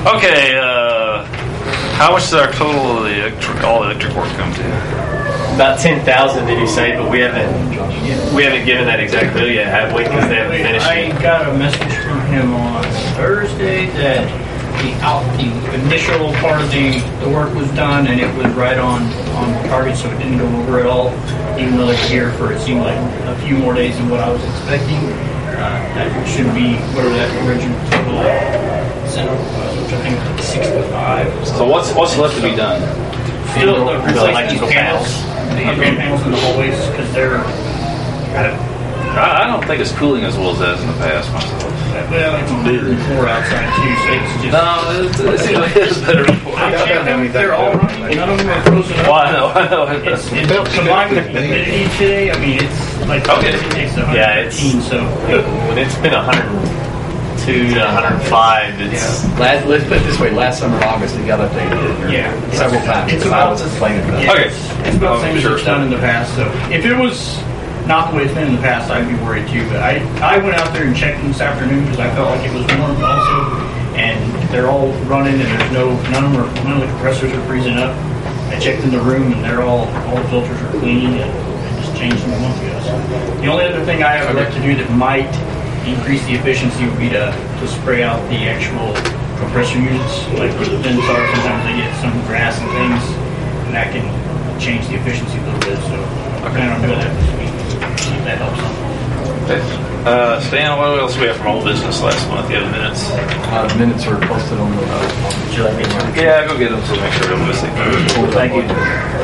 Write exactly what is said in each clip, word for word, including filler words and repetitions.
Okay, uh, how much does our total of the electric, all the electric work come to? About ten thousand, did you say? But we haven't we haven't given that exact bill yet, have we? Because they haven't finished I it. got a message from him on Thursday that the out the initial part of the, the work was done and it was right on, on target, so it didn't go over at all. Even though they were here for, it seemed like, a few more days than what I was expecting. Uh, that should be whatever that original total sent over was, which I think was like sixty-five. So what's what's left to be done? Still uh, The replacing these electrical panels, the underground panels in the hallways, because they're, I don't, I, I don't think it's cooling as well as that in the past myself. well, it's one hundred four outside too, so it's just... No, it's, it seems like it's better. I checked them, they're all running, none of them are frozen up. Well, I know, I know. It's, it's combined with humidity today, I mean, it's like, Okay. it takes one Yeah, it's- hundred fifteen, so... When it's been one hundred two to one hundred five, it's Last, let's put it this way, last summer, August, it got updated Yeah. several times. It's because I about- was complaining about it. Yeah, Okay. It's, it's about the Oh, same sure. as it's done in the past, so if it was not the way it's been in the past, I'd be worried too, but I, I went out there and checked them this afternoon because I felt like it was warm also, and they're all running and there's no, none of them are, none of the compressors are freezing up. I checked in the room and they're all, all the filters are clean and I just changed them a month ago. So the only other thing I have left to do that might increase the efficiency would be to, to spray out the actual compressor units, like where the vents are. Sometimes they get some grass and things, and that can change the efficiency a little bit. So I plan on doing that this week. See if that helps some. Okay. Uh, Stan, what else do we have from old business last month? You have minutes? Uh, the minutes are posted on the... Uh, would you like me to? Yeah, go get them so make sure they're missing. Thank you.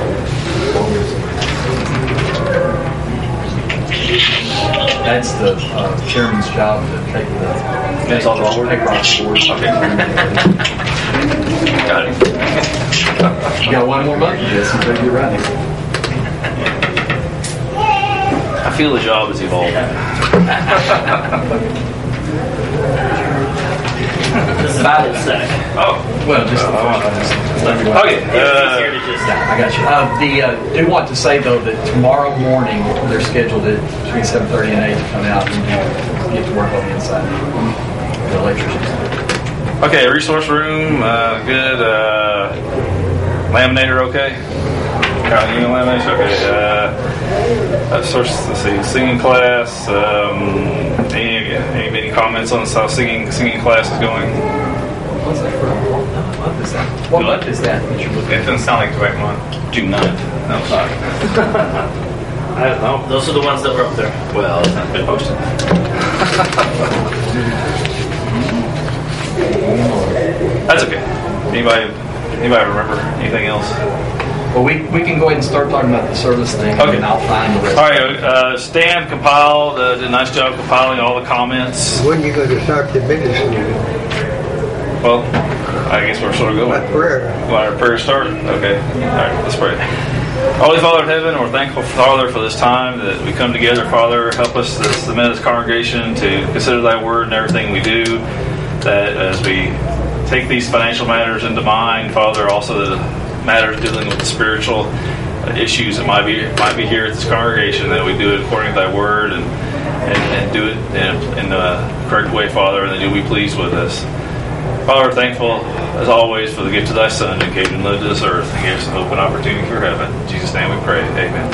That's the uh, chairman's job to take the... That's all the board? Take off the board. Okay. Got it. You got one more month of this until you're running. I feel the job is evolving. Bible study. Oh. Well, just the Uh, first one. Okay. Here to Uh, just Yeah, I got you. Uh, the uh, do want to say though that tomorrow morning they're scheduled at between seven thirty and eight to come out and do, get to work on the inside. The electricians. okay, resource room, uh, good. Uh, laminator, okay? Counting union laminator, okay. Uh, uh, source, let's see, singing class. Um, any, any, any comments on how singing singing class is going? What's that for? What month is that? What month is that? that you're looking It doesn't sound like the right month. June ninth. No, it's not. I don't know. those are the ones that were up there. Well, it's not been posted. That's okay. Anybody, anybody remember anything else? Well, we, we can go ahead and start talking about the service thing, Okay. and I'll find the rest. All right, uh, Stan compiled, uh, did a nice job compiling all the comments. When you going to start the minutes meeting? Well, I guess we're sort of going. What prayer? Want our prayer start? Okay. All right, let's pray. Holy Father in heaven, we're thankful, Father, for this time that we come together. Father, help us, this, the Methodist congregation, to consider thy word in everything we do. That as we take these financial matters into mind, Father, also the matters dealing with the spiritual uh, issues that might be might be here at this congregation, that we do it according to thy word and and, and do it in, in the correct way, Father, and that you'll be pleased with us. Father, we're thankful, as always, for the gift of thy Son, who came and lived to this earth and gave us an open opportunity for heaven. In Jesus' name we pray. Amen.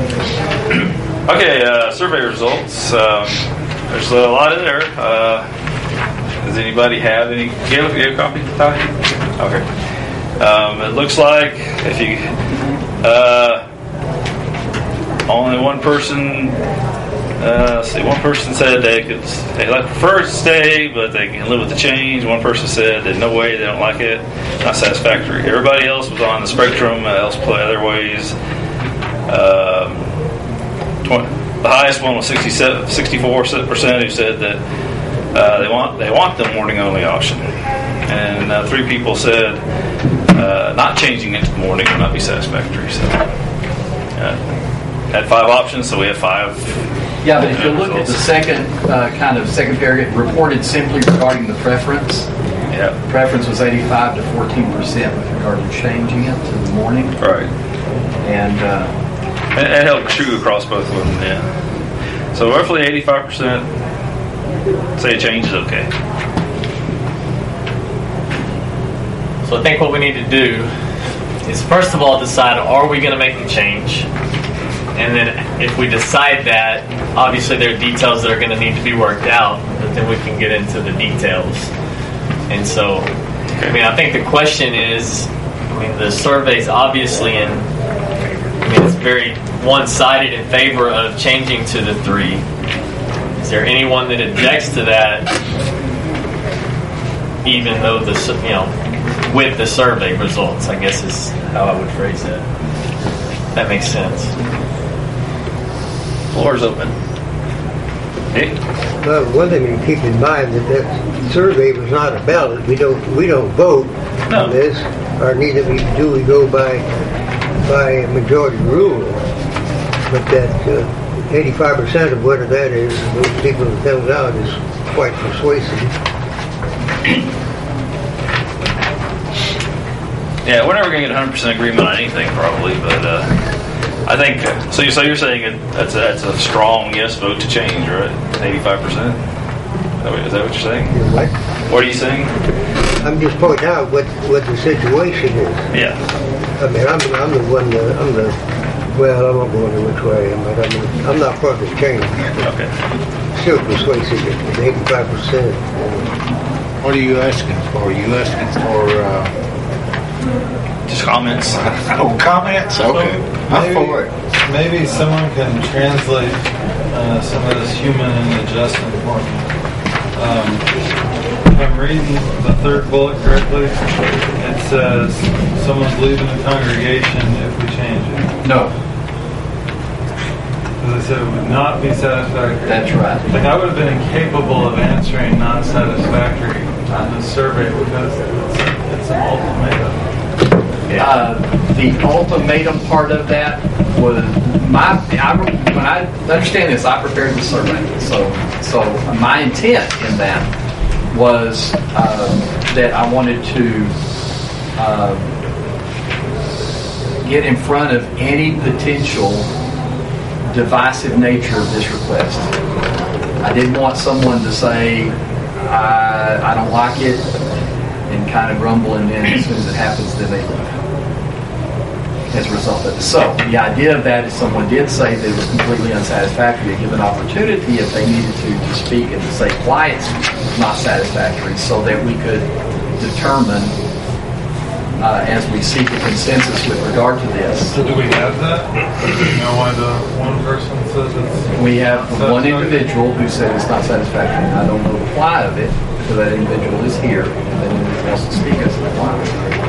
Okay, uh, survey results. Um, there's a lot in there. Uh, does anybody have any? You have, you have a copy, Ty? Okay. Um, it looks like if you... Uh, only one person... Uh, let's see, one person said they could they like prefer to stay, but they can live with the change. One person said that no way, they don't like it, not satisfactory. Everybody else was on the spectrum. Uh, else play other ways. Um, twenty, the highest one was sixty-seven, sixty-four percent who said that uh, they want they want the morning only option, and uh, three people said uh, not changing it to the morning would not be satisfactory. So uh, had five options, so we have five. Yeah, but if you look at the second uh, kind of second paragraph, reported simply regarding the preference. Yeah. Preference was eighty-five to fourteen percent with regard to changing it to the morning. Right. And uh, And it held true across both of them, yeah. So roughly eighty-five percent say a change is okay. So I think what we need to do is first of all decide, are we going to make the change? And then if we decide that, obviously there are details that are going to need to be worked out, but then we can get into the details. And so, I mean, I think the question is, I mean, the survey's obviously in, I mean, it's very one-sided in favor of changing to the three. Is there anyone that objects to that, even though the, you know, with the survey results, I guess is how I would phrase it. That makes sense. Floor's open. Hey. Well, one thing to keep in mind that that survey was not a ballot. We don't we don't vote No. on this, or neither we do we go by by a majority rule. But that uh, eighty-five percent of whatever that is, those people who filled out is quite persuasive. Yeah, we're never going to get one hundred percent agreement on anything, probably, but uh, I think so. You so you're saying it, that's a, that's a strong yes vote to change, right? eighty-five percent. Is that what you're saying? You know what? What are you saying? I'm just pointing out what what the situation is. Yeah. I mean, I'm I'm the one that I'm the well, I won't go into which way I am, but I'm I'm not part of the change. Okay. Still persuasive at eighty-five percent. What are you asking for? Are you asking for uh, Just comments. oh, comments? Okay. I'm Maybe- for it. Maybe someone can translate uh, some of this human and adjustment for me. Um, if I'm reading the third bullet correctly, it says someone's leaving the congregation if we change it. No, Because I said it would not be satisfactory. that's right. Like I would have been incapable of answering not satisfactory on this survey because it's, it's an ultimatum. Uh, the ultimatum part of that was my. I, when I understand this, I prepared the survey. So, so my intent in that was um, that I wanted to uh, get in front of any potential divisive nature of this request. I didn't want someone to say, I, I don't like it, and kind of grumble, and then as soon as it happens, then they leave as a result of it. So the idea of that is someone did say that it was completely unsatisfactory, to give an opportunity if they needed to to speak and to say why it's not satisfactory, so that we could determine uh, as we seek a consensus with regard to this. So do we have that? You know why the one person says it's... We have the one individual who said it's not satisfactory. I don't know the why of it, so that individual is here, and then anyone else to speak as to the why.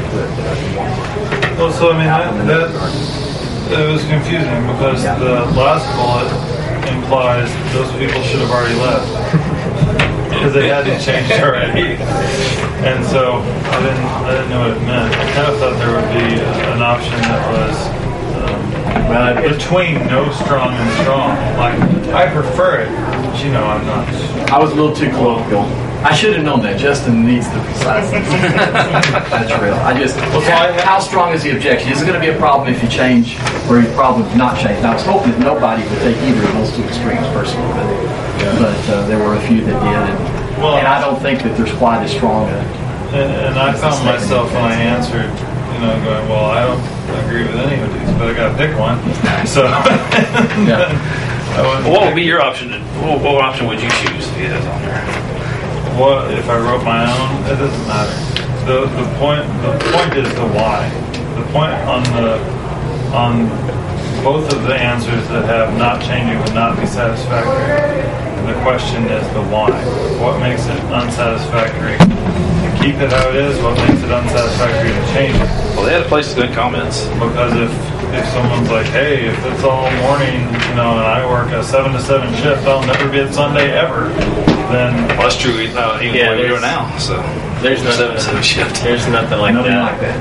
Well, so I mean, that, that it was confusing because the last bullet implies those people should have already left because they had to change already, and so I didn't I didn't know what it meant. I kind of thought there would be an option that was um, Well, it- between no strong and strong. Like I prefer it, but you know I'm not. I was a little too colloquial. I should have known that. Justin needs the preciseness. That's real. I just, how, how strong is the objection? Is it going to be a problem if you change, or a problem if not change? Now, I was hoping that nobody would take either of those two extremes personally, but, but uh, there were a few that did, and, Well, and I don't think that there's quite as strong a... And, and I found myself when I answered, you know, going, well, I don't agree with any of these, but I got to pick one. So, Yeah. I went, Well, what would be your option? To, what, what option would you choose if you had on there? what if I wrote my own? It doesn't matter. The the point the point is the why. The point on the on both of the answers that have not changing would not be satisfactory. The question is the why. What makes it unsatisfactory to keep it how it is? What makes it unsatisfactory to change it? Well, they had a place to good comments. Because if if someone's like, hey, if it's all morning, you know, and I work a seven to seven shift, I'll never be at Sunday ever, then Well, that's true. Uh, even Yeah, what we're there's- doing now. So There's seven nothing. seven shift. There's nothing like Nothing that. like that.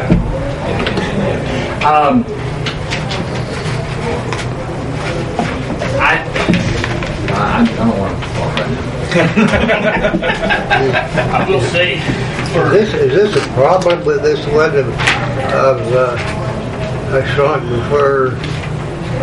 Um, I, I, I don't want to talk right now. I will say, for Is this, is this a problem with this one of, of uh, I saw it before,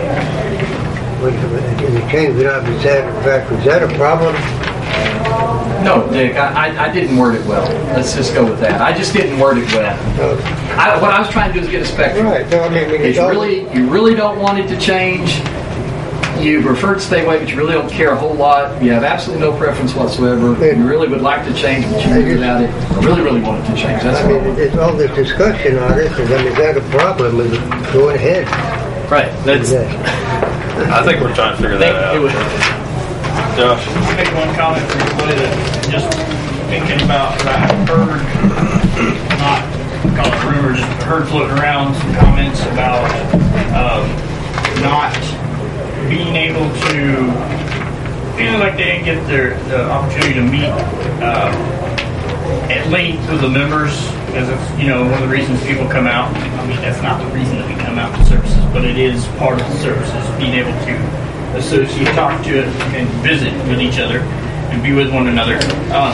when in the change would not be satisfactory? Is that a problem? No, Dick, I, I, I didn't word it well. Let's just go with that. I just didn't word it well. I, what I was trying to do is get a spectrum. Right. No, I mean, I mean, It's all- really, you really don't want it to change. You prefer to stay away, but you really don't care a whole lot. You have absolutely no preference whatsoever. You really would like to change, but you really without it. Really, really want it to change. That's I what mean, it's all this discussion on it, and I mean, is that a problem with going ahead? Right. That's. Yeah. I think we're trying to figure that out. It was, Josh? I'll make one comment for everybody that just thinking about what I heard, not call it rumor, just heard floating around some comments about um, not being able to, feeling like they didn't get their the opportunity to meet uh, at length with the members, because it's, you know, one of the reasons people come out. I mean, that's not the reason that we come out to services, but it is part of the services, being able to associate, talk to, and visit with each other and be with one another. Um,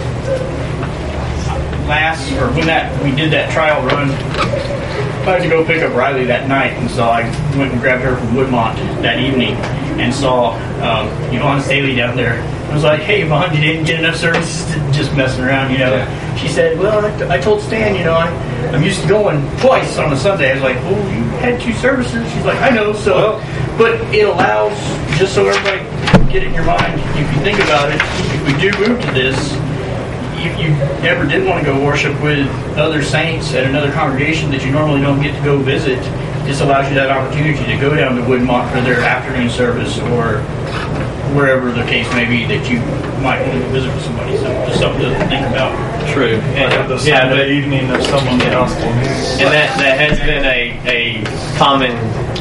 last, or when that we did that trial run, I had to go pick up Riley that night, and so I went and grabbed her from Woodmont that evening and saw um, Yvonne Staley down there. I was like, "Hey, Yvonne, you didn't get enough services to just messing around, you know?" Yeah. She said, "Well, I, I told Stan, you know, I, I'm used to going twice on a Sunday." I was like, "Oh, you had two services?" She's like, "I know." So, Well, but it allows, just so everybody get it in your mind, if you think about it, if we do move to this, if you ever did want to go worship with other saints at another congregation that you normally don't get to go visit, this allows you that opportunity to go down to Woodmont for their afternoon service or wherever the case may be that you might want to visit with somebody. So just something to think about. true. Like And, the yeah, but, Sunday evening of someone's gospel news. and that that has been a a common,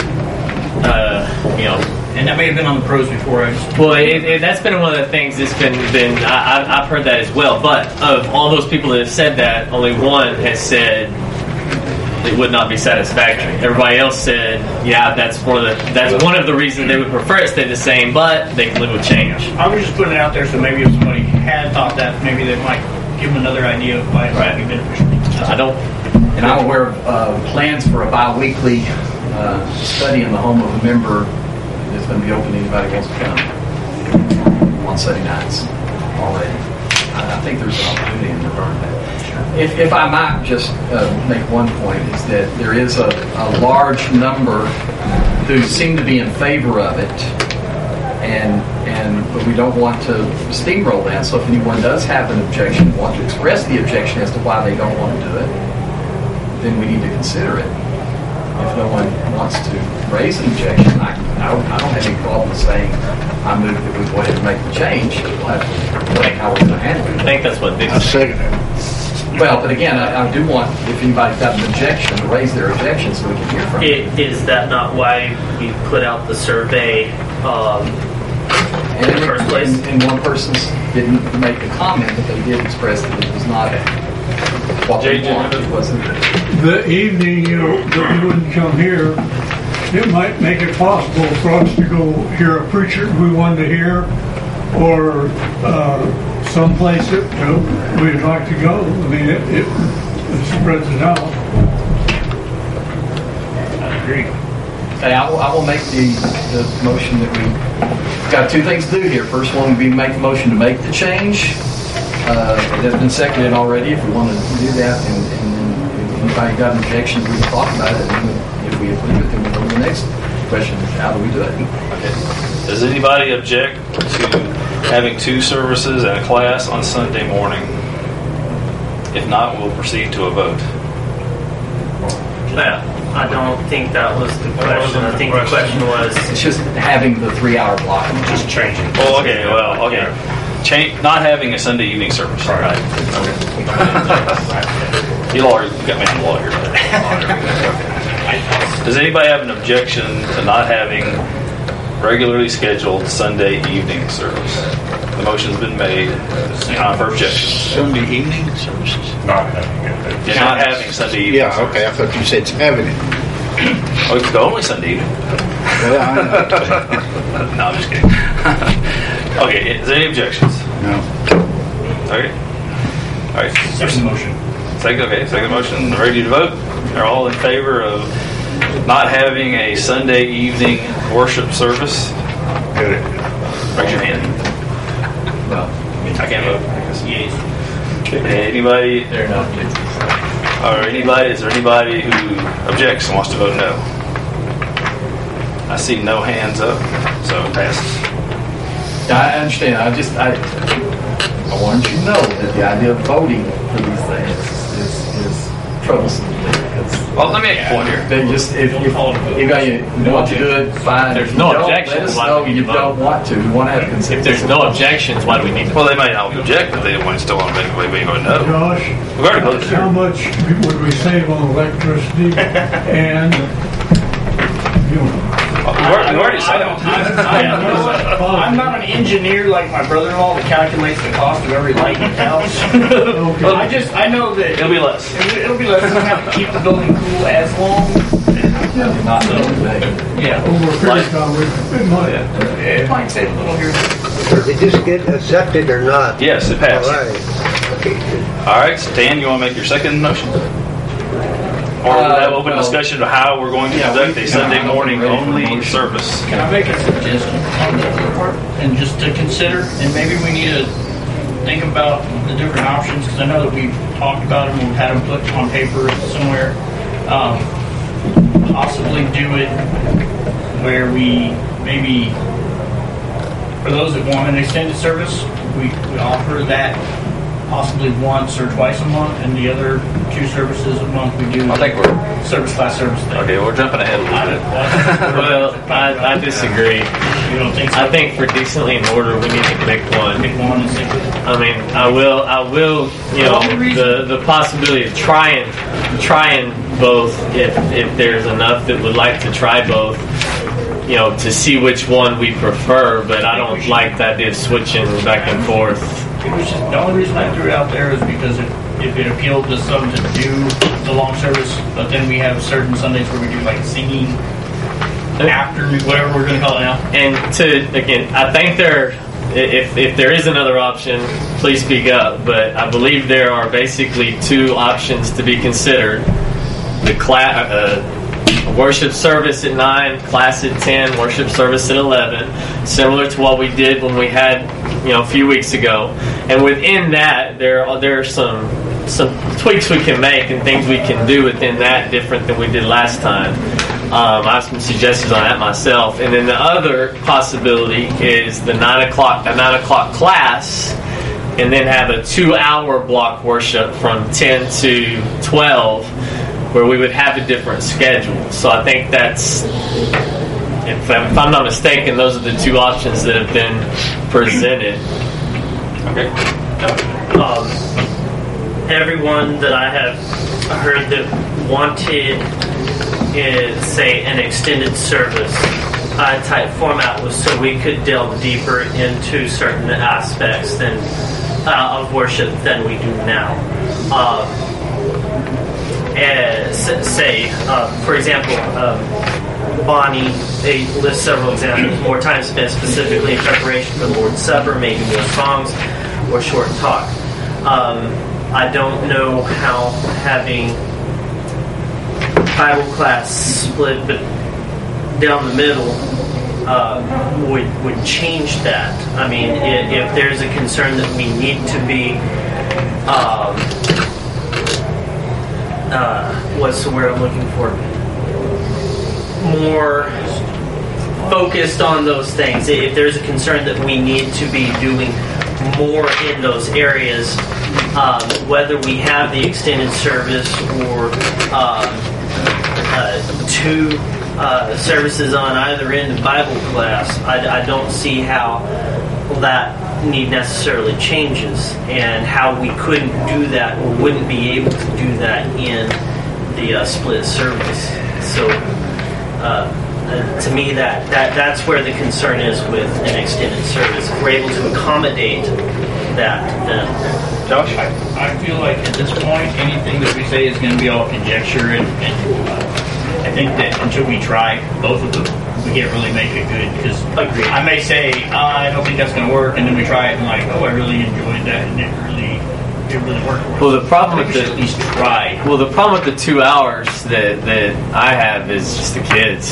uh, you know. And that may have been on the pros before. I just Well, it, it, that's been one of the things that's been been I, I- I've heard that as well. But of all those people that have said that, only one has said it would not be satisfactory. Everybody else said, yeah, that's one of the that's one of the reasons they would prefer it stay the same, but they can live with change. I was just putting it out there so maybe if somebody had thought that, maybe they might give them another idea of why it might be beneficial. I don't. And I'm aware of uh, plans for a bi-weekly uh, study in the home of a member that's going to be open to anybody who wants to come on Sunday nights already. I, I think there's an opportunity in regard to that. If, if I might just uh, make one point, is that there is a, a large number who seem to be in favor of it, and and but we don't want to steamroll that. So if anyone does have an objection, want to express the objection as to why they don't want to do it, then we need to consider it. If no one wants to raise an objection, I, I, don't, I don't have any problem saying I move that we go ahead and make the change. We'll have to think how we're going to handle I it. think that's what Dick I said. second it. Well, but again, I, I do want, if anybody's got an objection, to raise their objection so we can hear from them. It, is that not why we put out the survey um, And, in the first place? and, and one person didn't make a comment, but they did express that it was not what they J J, wanted. It wasn't. The evening, you know, that we wouldn't come here, it might make it possible for us to go hear a preacher we wanted to hear, or uh, someplace that uh, we'd like to go. I mean, it, it, it spreads it out. I agree. Okay, I will, I will make the, the motion that we got two things to do here. First one would be make a motion to make the change. Uh, it has been seconded already. If we want to do that, and, and then if anybody got an objection, we can talk about it. And then if we approve it, then we'll go to the next question: how do we do it? Okay. Does anybody object to having two services and a class on Sunday morning? If not, we'll proceed to a vote. Yeah, I don't think that was the question. wasn't I the think question. the question was It's just having the three-hour block. just changing. Well, okay, well, okay. Change, not having a Sunday evening service. Right. You lawyer, you got me a lawyer. Does anybody have an objection to not having regularly scheduled Sunday evening service? The motion's been made. Time for objections. Sunday evening services? Not having it. Yeah, not having Sunday evening. Yeah, okay, I thought you said having it. Oh, it's the only Sunday evening. Well, I know. No, I'm just kidding. Okay, is there any objections? No. Okay. All right. Second motion. Second, okay, second motion, ready to vote? They're all in favor of not having a Sunday evening worship service? Got it. Raise your hand. Well, I mean, I can't vote. I guess. Yes. Okay, anybody, There are no objections. or anybody, is there anybody who objects and wants to vote no? I see no hands up, so it passes. I understand. I just I I wanted you to know that the idea of voting for these things is, is troublesome to me. Because Well, let me make a point here. they just if, if, if you want to do it, fine. There's If no you don't, objection, Let us why do know we need you to vote? don't want to. You want to have consensus. If there's no objections, why do we need to? Well, they may not object, but they want still want to make a way vote no. Josh, We've already voted. how much would we save on electricity and fuel? We've already, we've already said I'm, it. I'm, I'm not an engineer like my brother-in-law that calculates the cost of every light in the house. But I just, I know that It'll be less. it'll, it'll be less. We don't have to keep the building cool as long. Not the only thing. Yeah. Over a period of time, we- it might. It might save a little here. Does it just get accepted or not? Yes, it All passed. right. Okay, good. All right, so Dan, you want to make your second motion? Or we'll have Uh, open well, discussion of how we're going to yeah, conduct we- a Sunday I'm morning ready for only motion. service. Can I make a suggestion on that part? And just to consider, and maybe we need to think about the different options, because I know that we've talked about them, we've had them put on paper somewhere. Um, possibly do it where we maybe, for those that want an extended service, we, we offer that possibly once or twice a month, and the other two services a month we do I think we're service class service thing. okay. We're jumping ahead a I little don't- bit. Well, I, I disagree. You don't think so? I think for decently in order, we need to pick one. Pick one and stick with it. I mean, I will, I will, you know, the the possibility of trying, trying both if if there's enough that would like to try both, you know, to see which one we prefer. But I don't like the idea of switching back and forth. It was just, the only reason I threw it out there is because it, if it appealed to some to do the long service, but then we have certain Sundays where we do like singing afternoon, whatever we're going to call it now. And to again, I think there, if if there is another option, please speak up. But I believe there are basically two options to be considered: the class. Uh, Worship service at nine, class at ten, worship service at eleven, similar to what we did when we had, you know, a few weeks ago. And within that, there are there are some some tweaks we can make and things we can do within that different than we did last time. Um, I have some suggestions on that myself. And then the other possibility is the nine o'clock a nine o'clock class, and then have a two-hour block worship from ten to twelve. Where we would have a different schedule. So I think that's, if I'm, if I'm not mistaken, those are the two options that have been presented. Okay. Um, everyone that I have heard that wanted, is, say, an extended service uh, type format was so we could delve deeper into certain aspects than uh, of worship than we do now. Um, As, say, uh, for example, um, Bonnie, they list several examples. More time spent specifically in preparation for the Lord's Supper, maybe more songs or short talk. Um, I don't know how having Bible class split but down the middle uh, would would change that. I mean, if, if there's a concern that we need to be um, Uh, what's the word I'm looking for? More focused on those things. If there's a concern that we need to be doing more in those areas, um, whether we have the extended service or um, uh, two uh, services on either end of Bible class, I, I don't see how that need necessarily changes, and how we couldn't do that or wouldn't be able to do that in the uh, split service. So uh, uh, to me, that, that that's where the concern is with an extended service. If we're able to accommodate that, then Josh? I, I feel like at this point, anything that we say is going to be all conjecture, and, and uh, I think that until we try both of them, we can't really make it good, because I may say, uh, I don't think that's going to work, and then we try it and like, oh, I really enjoyed that, and it really, it really worked for us. Well, the problem I with think we should the at least try. well, the problem with the two hours that that I have is just the kids.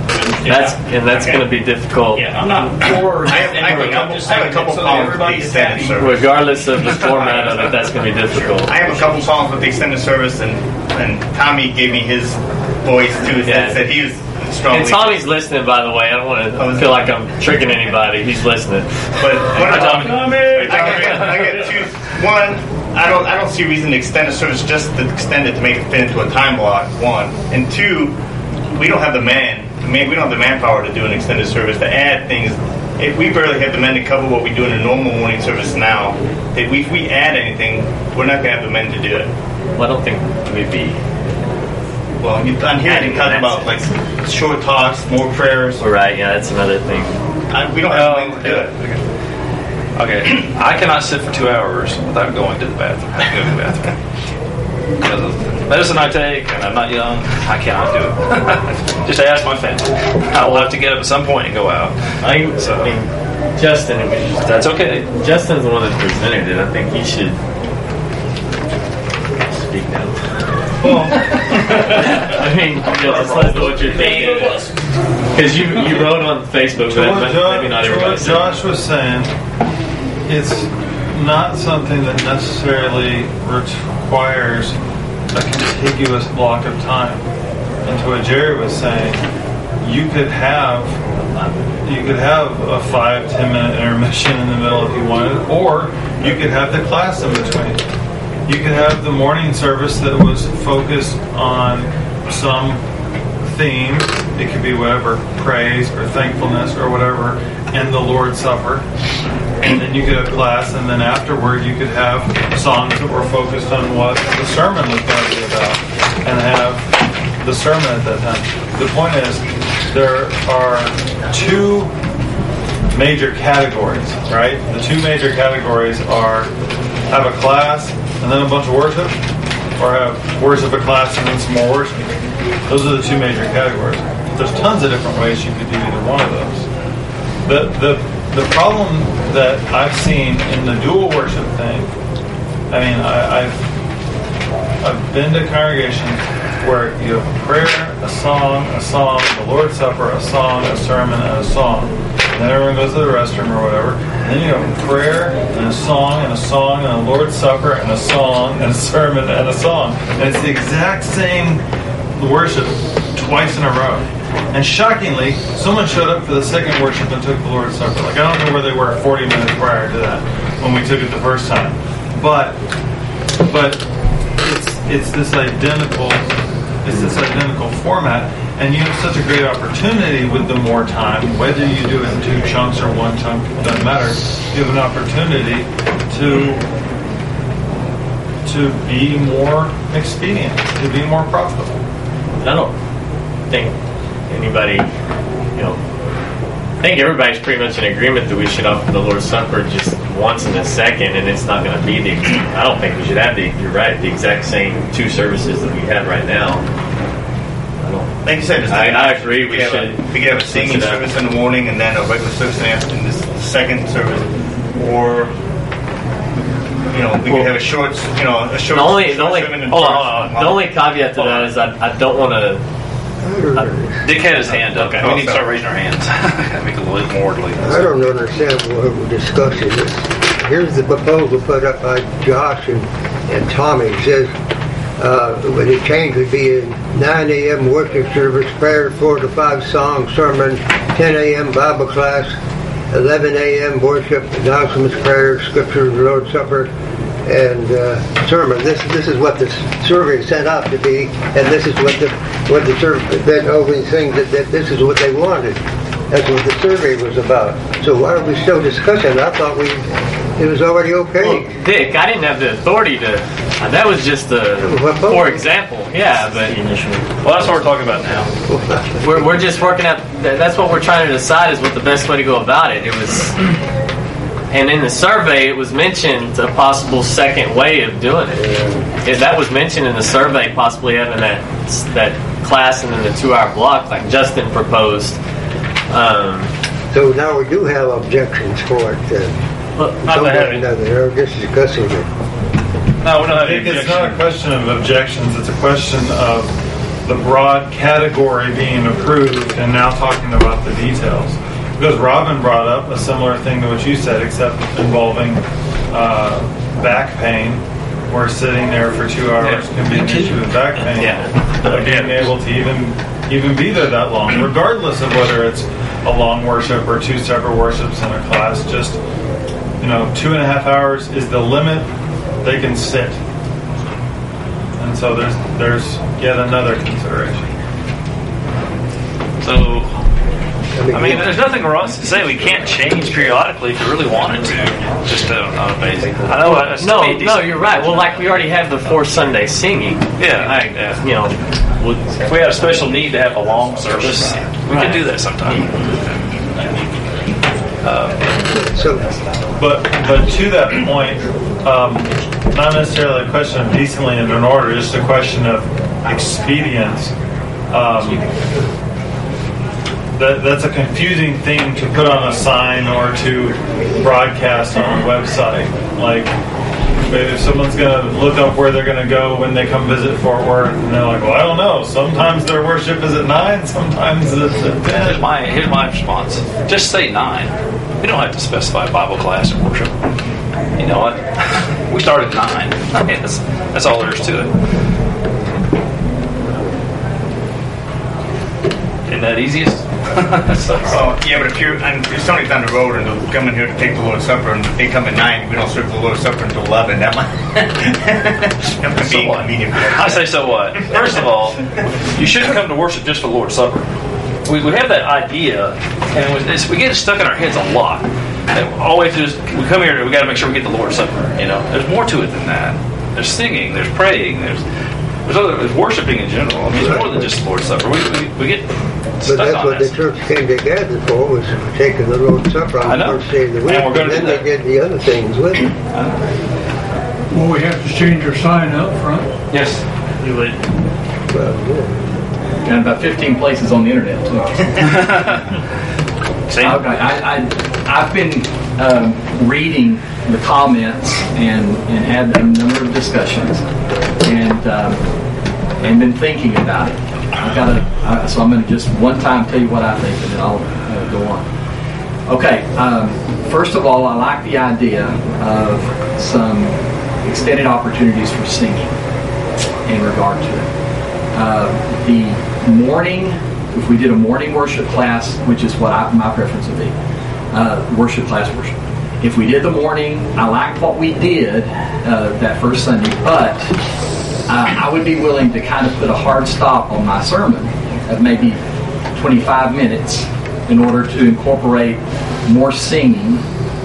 That's and that's Okay. going to be difficult, Yeah, I'm not for. I have, I have a couple, I have a couple problems with the extended service. regardless of the format of it. That's going to be difficult. I have a couple problems with the extended service, and, and Tommy gave me his voice too. Yeah. That said he was strongly. And Tommy's listening, by the way. I don't want to feel like I'm tricking anybody. He's listening. But what Hi, about Tommy. I get, I get two. One, I don't, I don't see a reason to extend the service just to extend it to make it fit into a time block. One, and two, we don't have the man. I mean, we don't have the manpower to do an extended service to add things. If we barely have the men to cover what we do in a normal morning service now, if we, if we add anything, we're not going to have the men to do it. Well, I don't think we'd be. Well, you, on here they talk about like short talks, more prayers. Right, yeah, that's another thing. I, we don't have the men to do it. Okay, I cannot sit for two hours without going to the bathroom. I have to go to the bathroom. Because of the medicine I take, and I'm not young, I cannot do it. Just ask my family. I will have to get up at some point and go out. I, So- I mean, Justin, it was just, That's okay. Justin's the one that presented it. I think he should speak now. I mean, just let us know what you're thinking. Because you, you wrote on Facebook, To what but Jo- maybe not to everybody what said. Josh was saying, it's not something that necessarily requires a contiguous block of time. And to what Jerry was saying, you could have you could have a five ten minute intermission in the middle if you wanted, or you could have the class in between. You could have the morning service that was focused on some theme. It could be whatever, praise or thankfulness or whatever, and the Lord's Supper. And then you could have class, and then afterward you could have songs that were focused on what the sermon was going to be about, and have the sermon at that time. The point is, there are two major categories, right? The two major categories are have a class and then a bunch of worship, or have worship, a class, and then some more worship. Those are the two major categories. There's tons of different ways you could do either one of those. The the the problem that I've seen in the dual worship thing, I mean, I, I've I've been to congregations where you have a prayer, a song, a song, the Lord's Supper, a song, a sermon, and a song. And then everyone goes to the restroom or whatever. And then you have a prayer, and a song, and a song, and a Lord's Supper, and a song, and a sermon, and a song. And it's the exact same worship twice in a row. And shockingly, someone showed up for the second worship and took the Lord's Supper. Like, I don't know where they were forty minutes prior to that when we took it the first time. But, but it's it's this identical it's this identical format, and you have such a great opportunity with the more time, whether you do it in two chunks or one chunk, it doesn't matter. You have an opportunity to to be more expedient, to be more profitable. I don't think anybody, you know, I think everybody's pretty much in agreement that we should offer the Lord's Supper just once in a second, and it's not going to be the, I don't think we should have the, you're right, the exact same two services that we have right now. I don't, Like you said, it's I, not- I agree, we we have should. A, we could have a singing mix it up. service in the morning and then a regular service in this second service, or you know, we could have a short, you know, a short. The only, the short only, sermon and hold on, first hold on. one. The only caveat to that is I, I don't want to. Dick had his hand up. Okay. We need to start raising our hands. Make it a little more orderly. I don't understand what we're discussing. This. Here's the proposal put up by Josh and, and Tommy. It says uh, the change would be a nine a.m. worship service, prayer, four to five song, sermon, ten a.m. Bible class, eleven a.m. worship, announcements, prayer, scripture, Lord's Supper, and uh, sermon. This this is what the survey sent out to be, and this is what the what the survey that all these things that, that this is what they wanted. That's what the survey was about. So why are we still discussing? I thought we it was already okay. Well, Dick, I didn't have the authority to. Uh, that was just a, for example. Yeah, but Well, that's what we're talking about now. we're we're just working out. That's what we're trying to decide is what the best way to go about it. It was. And in the survey, it was mentioned a possible second way of doing it. Yeah, that was mentioned in the survey, possibly having that that class and then the two-hour block, like Justin proposed. Um, So now we do have objections for it. Uh, well, Not to have somebody it. doesn't. They're just discussing it. No, we don't I have any think it's not a objection. question of objections. It's a question of the broad category being approved and now talking about the details. Because Robin brought up a similar thing to what you said, except involving uh, back pain, where sitting there for two hours can be an issue with back pain. Yeah. But being able to even even be there that long, regardless of whether it's a long worship or two separate worships in a class, just, you know, two and a half hours is the limit they can sit. And so there's there's yet another consideration. So, I mean, there's nothing wrong to say we can't change periodically if you really wanted to. Just uh, on a basic. I know. It's No, to be no, decent. you're right. Well, like we already have the fourth Sunday singing. Yeah, I, yeah. You know, would- If we had a special need to have a long service, we Right. could do that sometime. So, But but to that point, um, not necessarily a question of decently and in order, just a question of expedience. Um, that, that's a confusing thing to put on a sign or to broadcast on a website. Like, if someone's going to look up where they're going to go when they come visit Fort Worth, and they're like, well, I don't know. Sometimes their worship is at nine, sometimes it's at Here's ten. my here's my response. Just say nine. You don't have to specify Bible class or worship. You know what? We start at nine. I mean, that's, that's all there is to it. Isn't that easiest? So- Oh, yeah, but if you're, and if somebody's on the road and they're coming here to take the Lord's Supper and they come at nine, we don't serve the Lord's Supper until eleven, that might, that might So be what? inconvenient for them. I say so what? First of all, you shouldn't come to worship just for Lord's Supper. We, we have that idea, and we, it's, we get it stuck in our heads a lot. And all we have to do is we come here and we got to make sure we get the Lord's Supper. You know, there's more to it than that. There's singing, there's praying, there's there's, other, there's worshiping in general. I mean, it's more than just the Lord's Supper. We, we, we get but stuck that's on what this. the church came together for, was taking the Lord's Supper I on the know. first day of the week. And we're gonna then do they that. did the other things with it. Well, we have to change our sign up front. Yes. we would. Well, yeah. And about fifteen places on the internet, too. See? Okay, I, I, I've been um, reading the comments and, and had a number of discussions and um, and been thinking about it. I've got to, uh, so I'm going to just one time tell you what I think, and then I'll uh, go on. Okay, um, first of all, I like the idea of some extended opportunities for singing in regard to it. Uh, the morning, if we did a morning worship class, which is what I, my preference would be, uh, worship class worship. If we did the morning, I liked what we did uh, that first Sunday, but uh, I would be willing to kind of put a hard stop on my sermon of maybe twenty-five minutes in order to incorporate more singing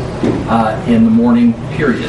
uh, in the morning period.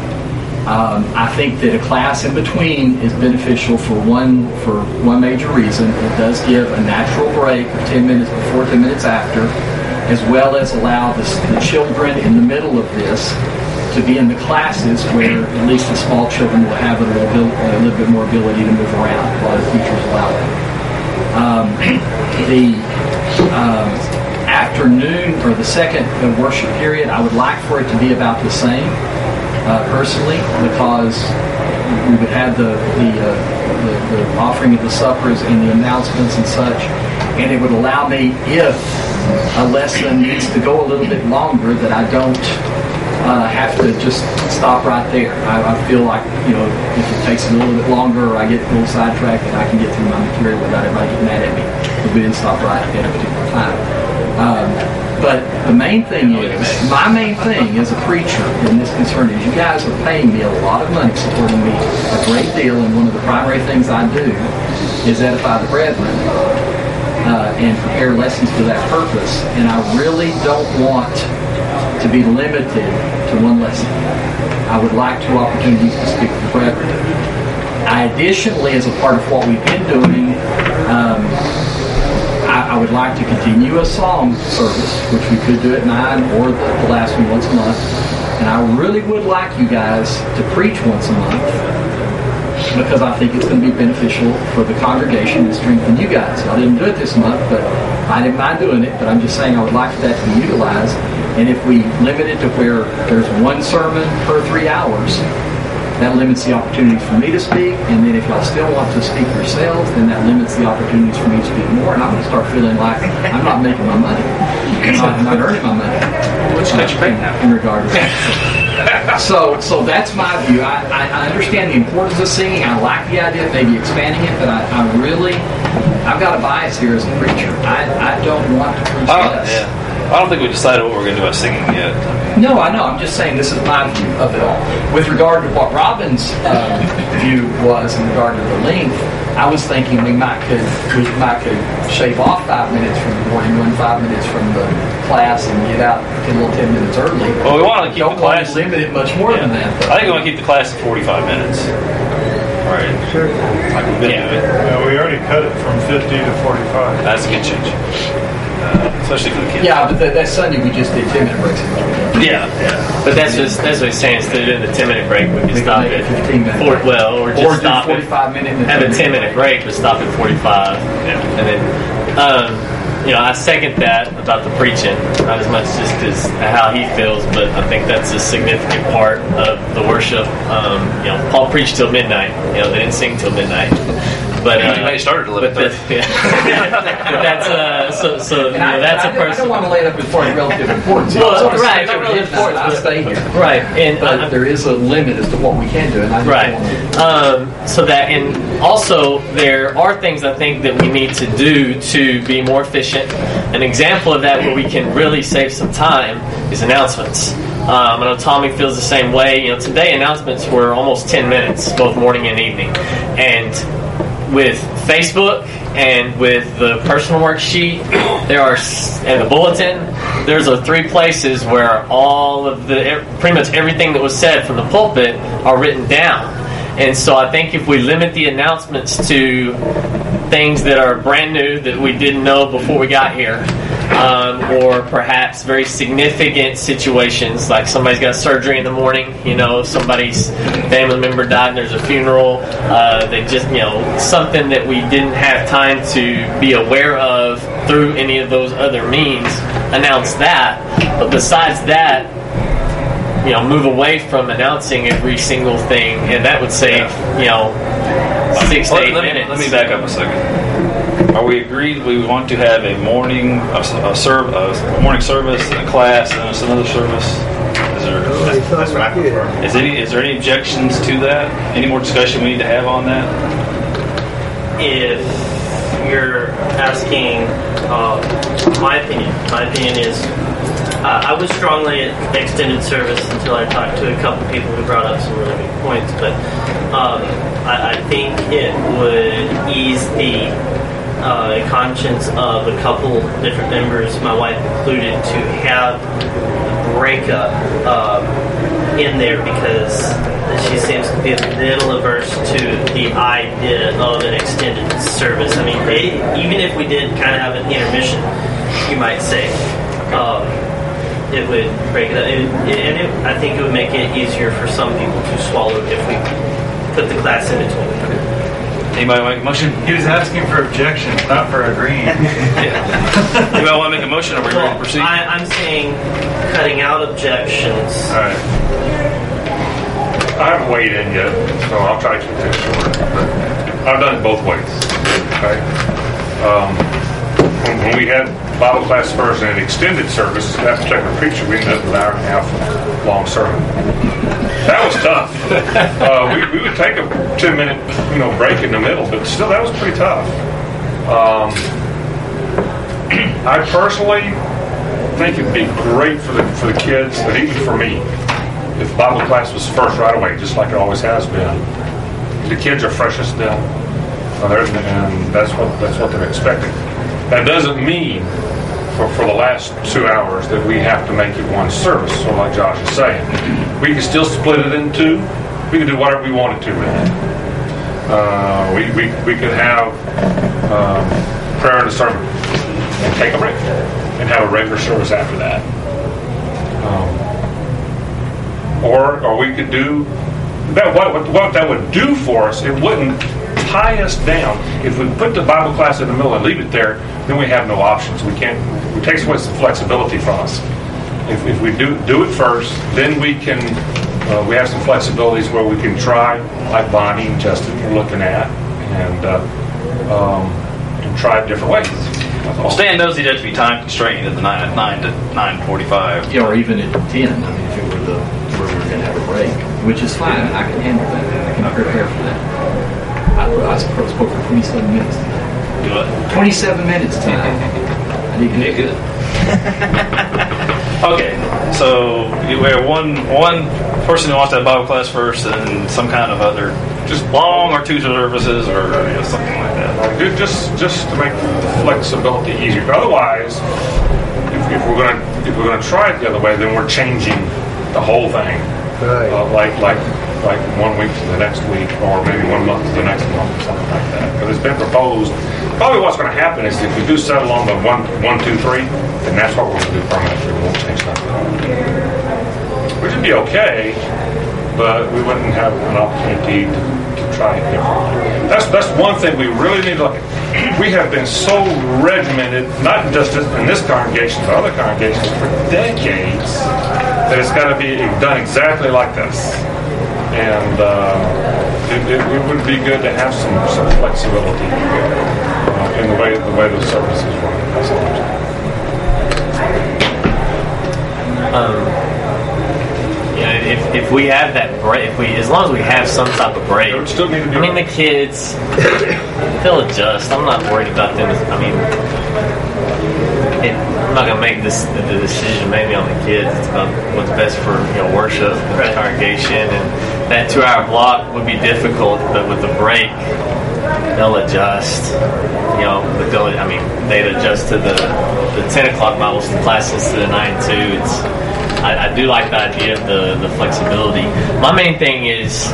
Um, I think that a class in between is beneficial for one for one major reason. It does give a natural break of ten minutes before, ten minutes after, as well as allow the, the children in the middle of this to be in the classes where at least the small children will have a little, bit, a little bit more ability to move around while the teachers allow that. Um, the um, afternoon or the second worship period, I would like for it to be about the same. Uh, personally, because we would have the the, uh, the the offering of the suppers and the announcements and such, and it would allow me, if a lesson needs to go a little bit longer, that I don't uh, have to just stop right there. I, I feel like, you know, if it takes a little bit longer or I get a little sidetracked, that I can get through my material without everybody getting mad at me because we didn't stop right at a particular time. Um, But the main thing is, my main thing as a preacher in this concern is you guys are paying me a lot of money, supporting me a great deal, and one of the primary things I do is edify the brethren uh, and prepare lessons for that purpose. And I really don't want to be limited to one lesson. I would like two opportunities to speak to the brethren. I additionally, as a part of what we've been doing, um, I, I would like to continue a song service, which we could do at nine or the, the last one once a month. And I really would like you guys to preach once a month because I think it's going to be beneficial for the congregation and strengthen you guys. I didn't do it this month, but I didn't mind doing it. But I'm just saying I would like for that to be utilized. And if we limit it to where there's one sermon per three hours, that limits the opportunities for me to speak. And then if y'all still want to speak yourselves, then that limits the opportunities for me to speak more. And I'm going to start feeling like I'm not making my money. I'm not, I'm not earning my money. What's uh, you paying now? In regard to that. So, so that's my view. I, I, I understand the importance of singing. I like the idea of maybe expanding it, but I, I really, I've got a bias here as a preacher. I, I don't want to preach I don't, less. yeah. I don't think we decided what we're going to do about singing yet. No, I know. I'm just saying this is my view of it all. With regard to what Robin's uh, view was in regard to the length, I was thinking we might could we might could shave off five minutes from the morning one, five minutes from the class, and get out a little ten minutes early. Well, we want to keep don't the class limit it much more yeah. than that. Though. I think we want to keep the class at forty-five minutes. All right. Sure. Like we've been Yeah. doing. Yeah, we already cut it from fifty to forty-five. That's a good change. Uh, especially for the kids. Yeah, but that, that Sunday we just did ten minute breaks. Yeah, yeah. But that's just that's what he's saying. Instead of doing the ten minute break, we can We can stop make it it fifteen minutes. For, well, or just Or do stop it. forty-five minute. And Have a ten minute break, but stop at forty-five. Yeah. And then, um, you know, I second that about the preaching. Not as much just because how he feels, but I think that's a significant part of the worship. Um, you know, Paul preached till midnight. You know, they didn't sing till midnight. But uh, You may start at eleven but, thirty. that, yeah. But that's uh, so so. You And know, I, that's I, a don't- I person. don't want to lay it up as far as relative importance. Well, So it's right, not not really important, I but- stay here. Right, and But uh, there is a limit as to what we can do, and I just Right. want to. Um, so that, and also there are things I think that we need to do to be more efficient. An example of that where we can really save some time is announcements. Um, I know Tommy feels the same way. You know, today announcements were almost ten minutes, both morning and evening, and with Facebook and with the personal worksheet, there are and the bulletin. There's are three places where all of the pretty much everything that was said from the pulpit are written down. And so I think if we limit the announcements to things that are brand new that we didn't know before we got here, um, or perhaps very significant situations like somebody's got surgery in the morning, you know, somebody's family member died and there's a funeral, uh, they just, you know, something that we didn't have time to be aware of through any of those other means, announce that. But besides that, you know, move away from announcing every single thing, and that would save, you know, six to Let, eight let me, minutes. let me back up a second. Are we agreed we want to have a morning a, a, serv, a morning service and a class and another service? Is there Oh, I thought That's what I we did. prefer. is any is there any objections to that? Any more discussion we need to have on that? If you're asking uh, my opinion, my opinion is uh, I was strongly at extended service until I talked to a couple people who brought up some really good points. But um, I, I think it would ease the uh, conscience of a couple different members, my wife included, to have the breakup uh, in there because she seems to be a little averse to the idea of an extended service. I mean, it, even if we did kind of have an intermission, you might say, um, it would break it up. It, it, and it, I think it would make it easier for some people to swallow if we put the class in between. Anybody make a motion? He was asking for objections, not for agreeing. Yeah. Anybody want to make a motion? Are we ready to proceed? I, I'm saying cutting out objections. All right. I haven't weighed in yet, so I'll try to keep this short. But I've done it both ways. Okay. Um, when, when we had Bible class first and an extended service, that particular preacher, we ended up with an hour and a half long sermon. That was tough. Uh, we, we would take a ten minute, you know, break in the middle, but still, that was pretty tough. Um, I personally think it'd be great for the for the kids, but even for me, if Bible class was first right away, just like it always has been. The kids are freshest still, and that's what that's what they're expecting. That doesn't mean for, for the last two hours that we have to make it one service. So, like Josh is saying, we can still split it in two. We can do whatever we wanted to with it. Uh, we, we we could have um, prayer and a sermon, and take a break, and have a regular service after that. Um, Or, or we could do that. What, what, what that would do for us, it wouldn't tie us down. If we put the Bible class in the middle and leave it there, then we have no options. We can't. It takes away some flexibility from us. If, if we do do it first, then we can Uh, we have some flexibilities where we can try, like Bonnie and Justin were looking at, and uh, um, and try it different ways. Well, Stan knows he'd have to be time constrained at the nine at nine to nine forty-five. Yeah, or even at ten. I mean, if it were the where we were going to have a break, which is fine. I can handle that. I can prepare for that. I, I spoke for twenty-seven minutes today. Do what? twenty-seven minutes today. I didn't You're good. Okay, so we have one one person who wants to have Bible class first, and some kind of other, just long or two services or you know, something like that. Like, just just to make the flexibility easier. But otherwise, if, if we're gonna if we're gonna try it the other way, then we're changing the whole thing. Right. Uh, like like like one week to the next week, or maybe one month to the next month, or something like that. Because it's been proposed. Probably what's going to happen is if we do settle on the one, one, two, three, then that's what we're going to do permanently. We won't change nothing. Which would be okay, but we wouldn't have an opportunity to, to try it differently. That's that's one thing we really need to look at. We have been so regimented, not just in this congregation, but other congregations for decades, that it's got to be done exactly like this. And uh, it, it, it would be good to have some, some flexibility uh, in the way the way the services run. That's all I'm saying. Um, you know, if, if we have that break, if we, as long as we have some type of break, It would still need to be I mean, the kids, they'll adjust. I'm not worried about them. I mean, it, I'm not going to make this the decision maybe on the kids. It's about what's best for you know worship and the congregation, and that two-hour block would be difficult, but with the break, they'll adjust. You know, but they'll, I mean, they'd adjust to the the ten o'clock Bible classes to the nine two. It's I, I do like the idea of the, the flexibility. My main thing is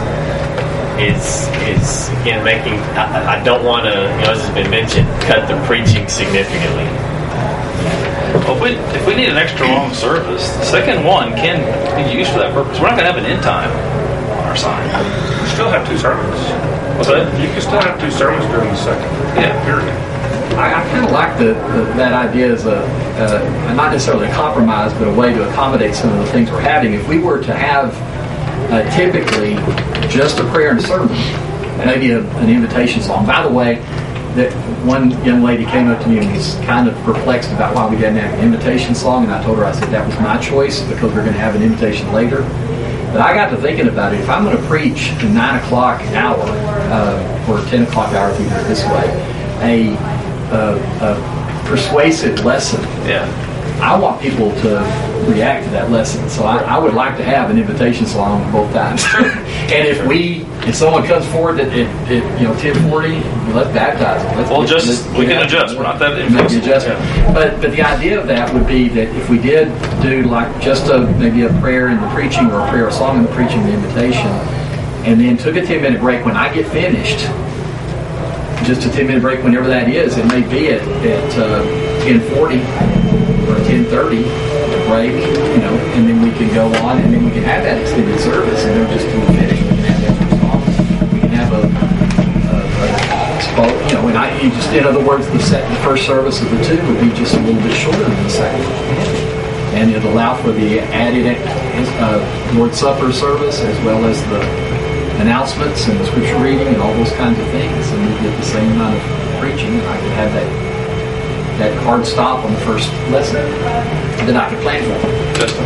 is is again making. I, I don't want to, you know, as has been mentioned, cut the preaching significantly. Well, if we, if we need an extra long service, the second one can be used for that purpose. We're not going to have an end time on our sign. You still have two sermons. What's that? You can still have two sermons during the second Yeah. period. I, I kind of like the, the, that idea as a, uh, not necessarily a compromise, but a way to accommodate some of the things we're having. If we were to have uh, typically just a prayer and a sermon, maybe a, an invitation song. By the way, that one young lady came up to me and was kind of perplexed about why we didn't have an invitation song, and I told her, I said that was my choice because we're going to have an invitation later. But I got to thinking about it. If I'm going to preach the nine o'clock hour uh, or ten o'clock hour, if you do it this way, a, a, a persuasive lesson, Yeah. I want people to react to that lesson. So I, I would like to have an invitation song both times. And if we, if someone comes forward at, at, at you know ten forty, let's baptize them. Let's, Well, just let's- we can have- adjust. We're not that make the inflexible. adjustment. But but the idea of that would be that if we did do like just a maybe a prayer in the preaching or a prayer or song in the preaching, the invitation, and then took a ten minute break when I get finished. Just a ten minute break whenever that is. It may be at at uh, ten forty or ten thirty. Break, you know, and then we can go on, and then we can have that extended service, and then just to finish, we can have extra songs. We can have a, a, a spoke, you know, and I you just in other words, the set, the first service of the two would be just a little bit shorter than the second, and it allow for the added uh, Lord's Supper service as well as the announcements and the scripture reading and all those kinds of things, and we get the same amount of preaching, and I could have that. that hard stop on the first lesson that I could plan for. Justin.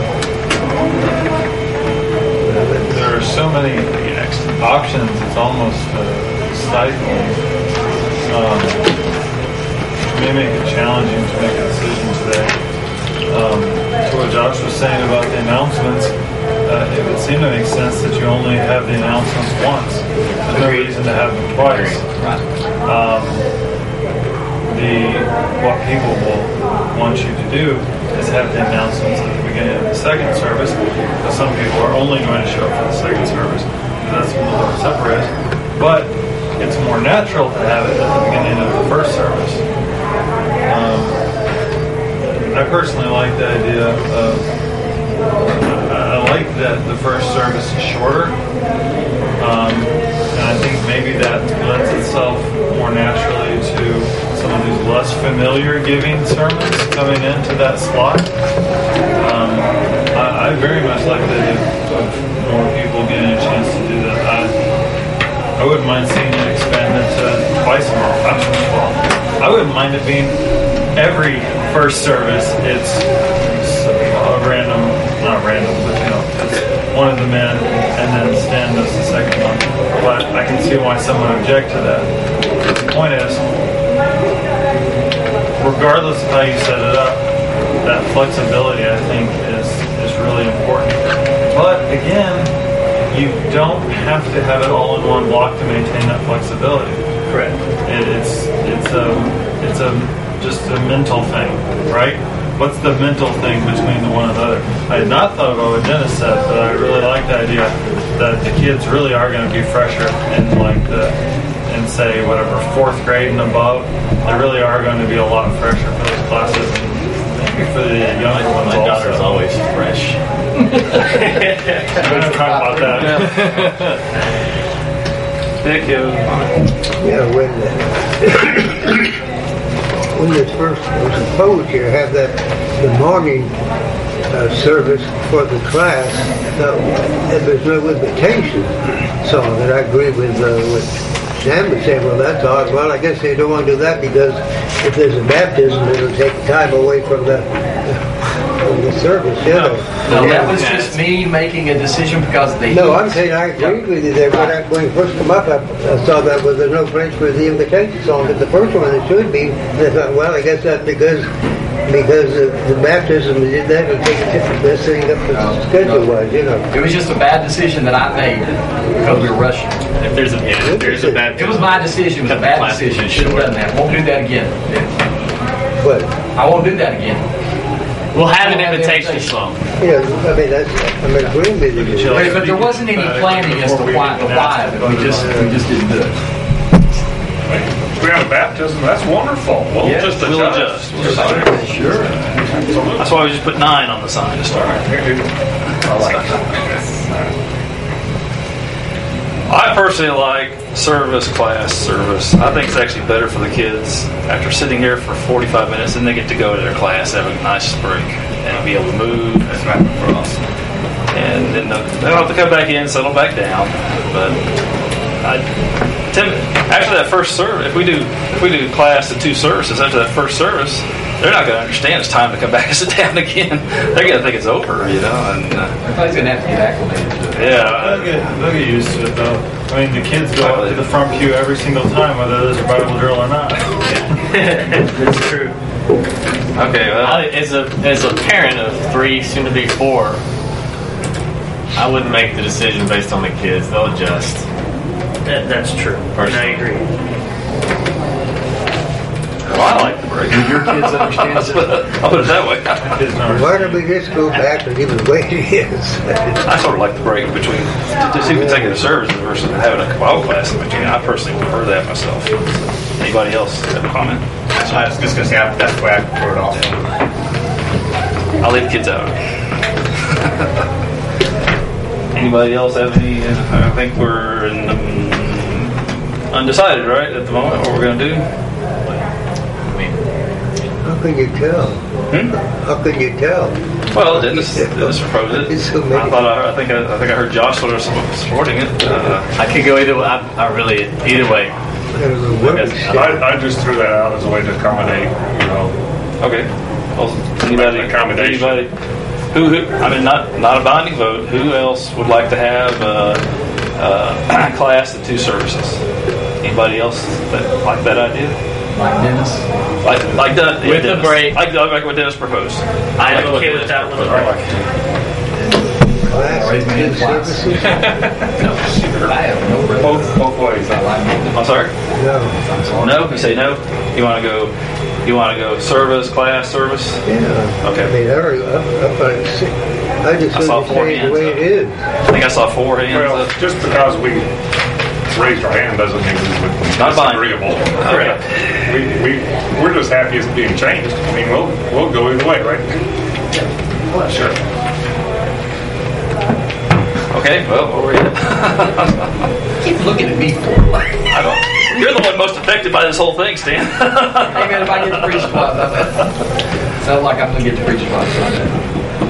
There are so many options, it's almost uh, stifling. Um, it may make it challenging to make a decision today. Um, to what Josh was saying about the announcements, uh, it would seem to make sense that you only have the announcements once. There's no reason to have them twice. Right. Um, the what people will want you to do is have the announcements at the beginning of the second service, because some people are only going to show up for the second service, because that's when the Lord's Supper is. But it's more natural to have it at the beginning of the first service. Um, I personally like the idea of I like that the first service is shorter, um, and I think maybe that lends itself more naturally to some of these less familiar giving sermons coming into that slot. Um, I, I very much like the idea of more people getting a chance to do that. I, I wouldn't mind seeing it expanded to twice a month. I don't know. I wouldn't mind it being every first service. It's, it's a random, not random, but you know, it's one of the men, and then stand us the second one. But I can see why someone would object to that. The point is, regardless of how you set it up, that flexibility, I think, is is really important. But again, you don't have to have it all in one block to maintain that flexibility. Correct. It, it's it's a it's a just a mental thing, right? What's the mental thing between the one and the other? I had not thought about what Dennis said, but I really like the idea that the kids really are going to be fresher in like the in say whatever fourth grade and above. They really are going to be a lot fresher for those classes. Maybe for the younger ones My also. daughter's always fresh. We're going to talk about that. Thank you. Yeah, when uh, when this first was supposed to have that the morning uh, service for the class, so and there's no invitation. So that I agree with uh, what Sam was saying. Well, that's odd. Well, I guess they don't want to do that because if there's a baptism, it'll take time away from the from the service. You know. No, that was just me making a decision because they. No, I'm saying I agree with you there. When, I, when it first come up, I, I saw that well, there's no place for the invitation song. But the first one it should be. And I thought, well, I guess that's because because the, the baptism did that and take this thing up the schedule wise, you know. It was just a bad decision that I made because we were rushing. If there's a yeah, if there's a bad, It was my decision. It was a bad decision. Should have done that. Won't do that again. But I won't do that again. We'll have an We'll have the invitation invitation. song. yeah, I mean that's I'm agreeing with you. But, but there wasn't any planning as to why the why of it. We just we just didn't do it. If we have a baptism, that's wonderful. We'll Yes, just We'll adjust. adjust. Sure. That's why we just put nine on the sign to start. I like I personally like service class service. I think it's actually better for the kids after sitting here for forty-five minutes, and they get to go to their class, have a nice break, and be able to move. That's right across. And then they'll they'll have to come back in, settle back down. But I, Tim, after that first service, if we do if we do class and two services after that first service, they're not going to understand it's time to come back and sit down again. They're going to think it's over, you know. And uh, Everybody's gonna have to get acclimated to it. yeah, They'll get, they'll get used to it though. I mean, the kids go up to the front pew every single time, whether there's a Bible drill or not. That's true. okay. Well, I, as a as a parent of three, soon to be four, I wouldn't make the decision based on the kids. They'll adjust. That, that's true. And I agree. well, I like the break. Your kids understand I'll put it- I'll put it that way. Kids know. Why don't we just go back and leave it the way it is? I sort of like the break between just two consecutive services versus having a Bible class in between. I personally prefer that myself. Anybody else have a comment? I was just going to say that's the way I prefer it also. I'll leave the kids out. Anybody else have any? I think we're in, um, undecided, right, at the moment, what we're going to do. How can you tell? Hmm? How can you tell? Well, Dennis, Dennis proposed it. It's so I many. thought I, I think I, I think I heard Josh sort of supporting it. Uh, I could go either way. I, I really either way. I, I just threw that out as a way to accommodate, you know. okay. Well, anybody? Accommodation. Anybody? Who? Who? I mean, not not a binding vote. Who else would like to have uh, uh, class and two services? Anybody else that like that idea? Like Dennis. Like like that With the Dennis. break. Like, like what Dennis proposed. I'm Like what okay Dennis with that one. proposed. Class Raise my hand and twice. services? No, I have no break. Both both ways. I like it. I'm sorry. No. No. You say no. You want to go? You want to go service, class, service? Yeah. Okay. I mean, I, already- I, I, I just I saw four understand the hands way up. it is. I think I saw four hands Well, up. just because we raised our hand doesn't mean we would be Not binding. disagreeable. Okay. We, we, we're just happy it's being changed. I mean, we'll, we'll go either way, right? Sure. Okay. Well, where were you? Keep looking at me for. I don't. You're the one most affected by this whole thing, Stan. Hey man, if I get the preach spot, sounds like I'm gonna get the preach spot.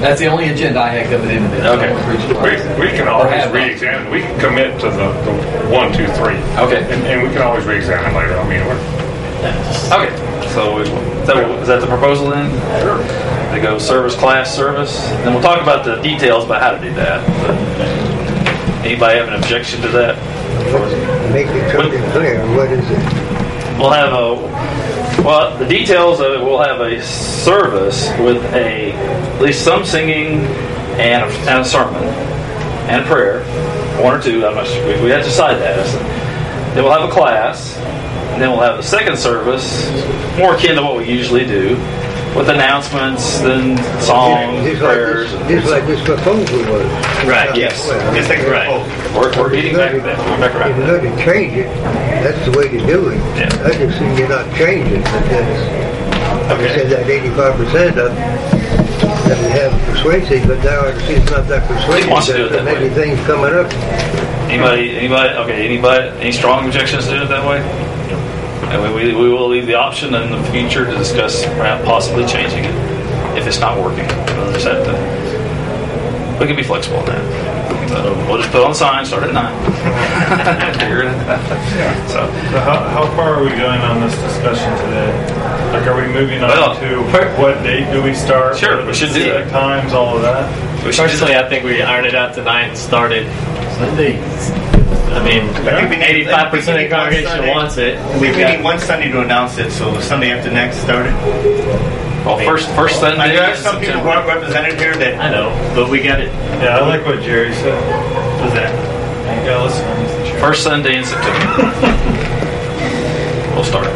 That's the only agenda I had coming into this. Okay. We, we can always re-examine. We can commit to the, the one, two, three. Okay. And, and we can always re-examine later. I mean, we're, Okay. So is that, is that the proposal then? Sure. To go service class service. Then we'll talk about the details about how to do that. But anybody have an objection to that? Make it something clear. What is it? We'll have a well. The details of it. We'll have a service with a at least some singing and a, and a sermon and a prayer, one or two. I'm not sure. We, we have to decide that. Then we'll have a class. And then we'll have the second service, more akin to what we usually do, with announcements, then songs, just prayers. Like this, just like this proposal was. Right. Yes. Just like right. We're, we're getting back, back, back around. If you're going to change it, that's the way to do it. Yeah. I just see you're not changing, but that's, like I said, that eighty-five percent of that we have persuasive, but now I see it's not that persuasive. He wants to do it that many way. things coming up. Anybody? Anybody? Okay. Anybody? Any strong objections to doing it that way? And we, we, we will leave the option in the future to discuss perhaps possibly changing it if it's not working. We'll just have to. We can be flexible on that. So we'll just put on the sign. Start at nine. Figure it out. So, So how, how far are we going on this discussion today? Like, are we moving on Well, to what date do we start? Sure, What are we the should do specific that. times, all of that. we should just, Personally, I think we ironed it out tonight and started Sunday. I mean, I think we need- eighty-five percent of the we need one congregation Sunday. wants it. I think we need one Sunday to announce it, so the Sunday after next started. well, first first I mean, Sunday. there are in some people who September. aren't represented here that. I know, but we got it. Yeah, I like what Jerry said. What's that? You gotta listen. He's the chair. First Sunday in September. We'll start.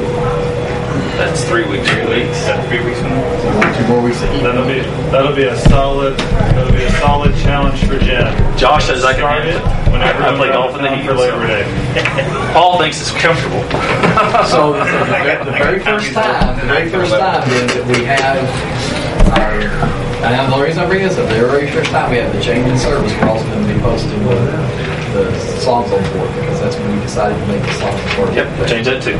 That's three weeks. Three weeks. That's three weeks from now. Two more weeks to eat. That'll be that'll be a solid that'll be a solid challenge for Jen. Josh says I can Start handle it it. whenever I play I'm golf in the down heat for Labor so. Day. Paul thinks it's comfortable. So the, the, the very first time, the very first time is that we have our, and the reason I bring this up, the very first time we have the change in service, we're also going to be posting the, the songs on board because that's when we decided to make the songs on board. Yep, change that too.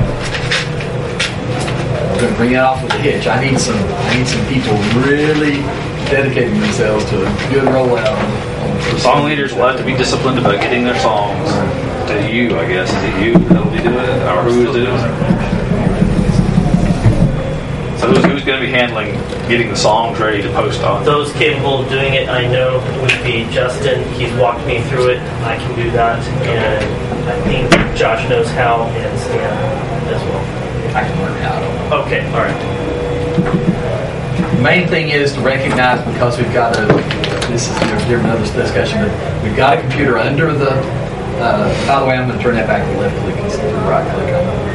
We're going to bring it off with a hitch. I need some, I need some people really dedicating themselves to a good rollout. On, on the first Song leaders will have to be disciplined about getting their songs to you, I guess. Is it you that'll be doing it? Or who is doing it? So who's, who's going to be handling getting the songs ready to post on? Those capable of doing it, I know, would be Justin. He's walked me through it. I can do that. And I think Josh knows how, and Stan as well. I can learn how to. Okay, all right. The main thing is to recognize because we've got a, this is a different other discussion, but we've got a computer under the, uh, by the way, I'm going to turn that back to left click instead of right click on it.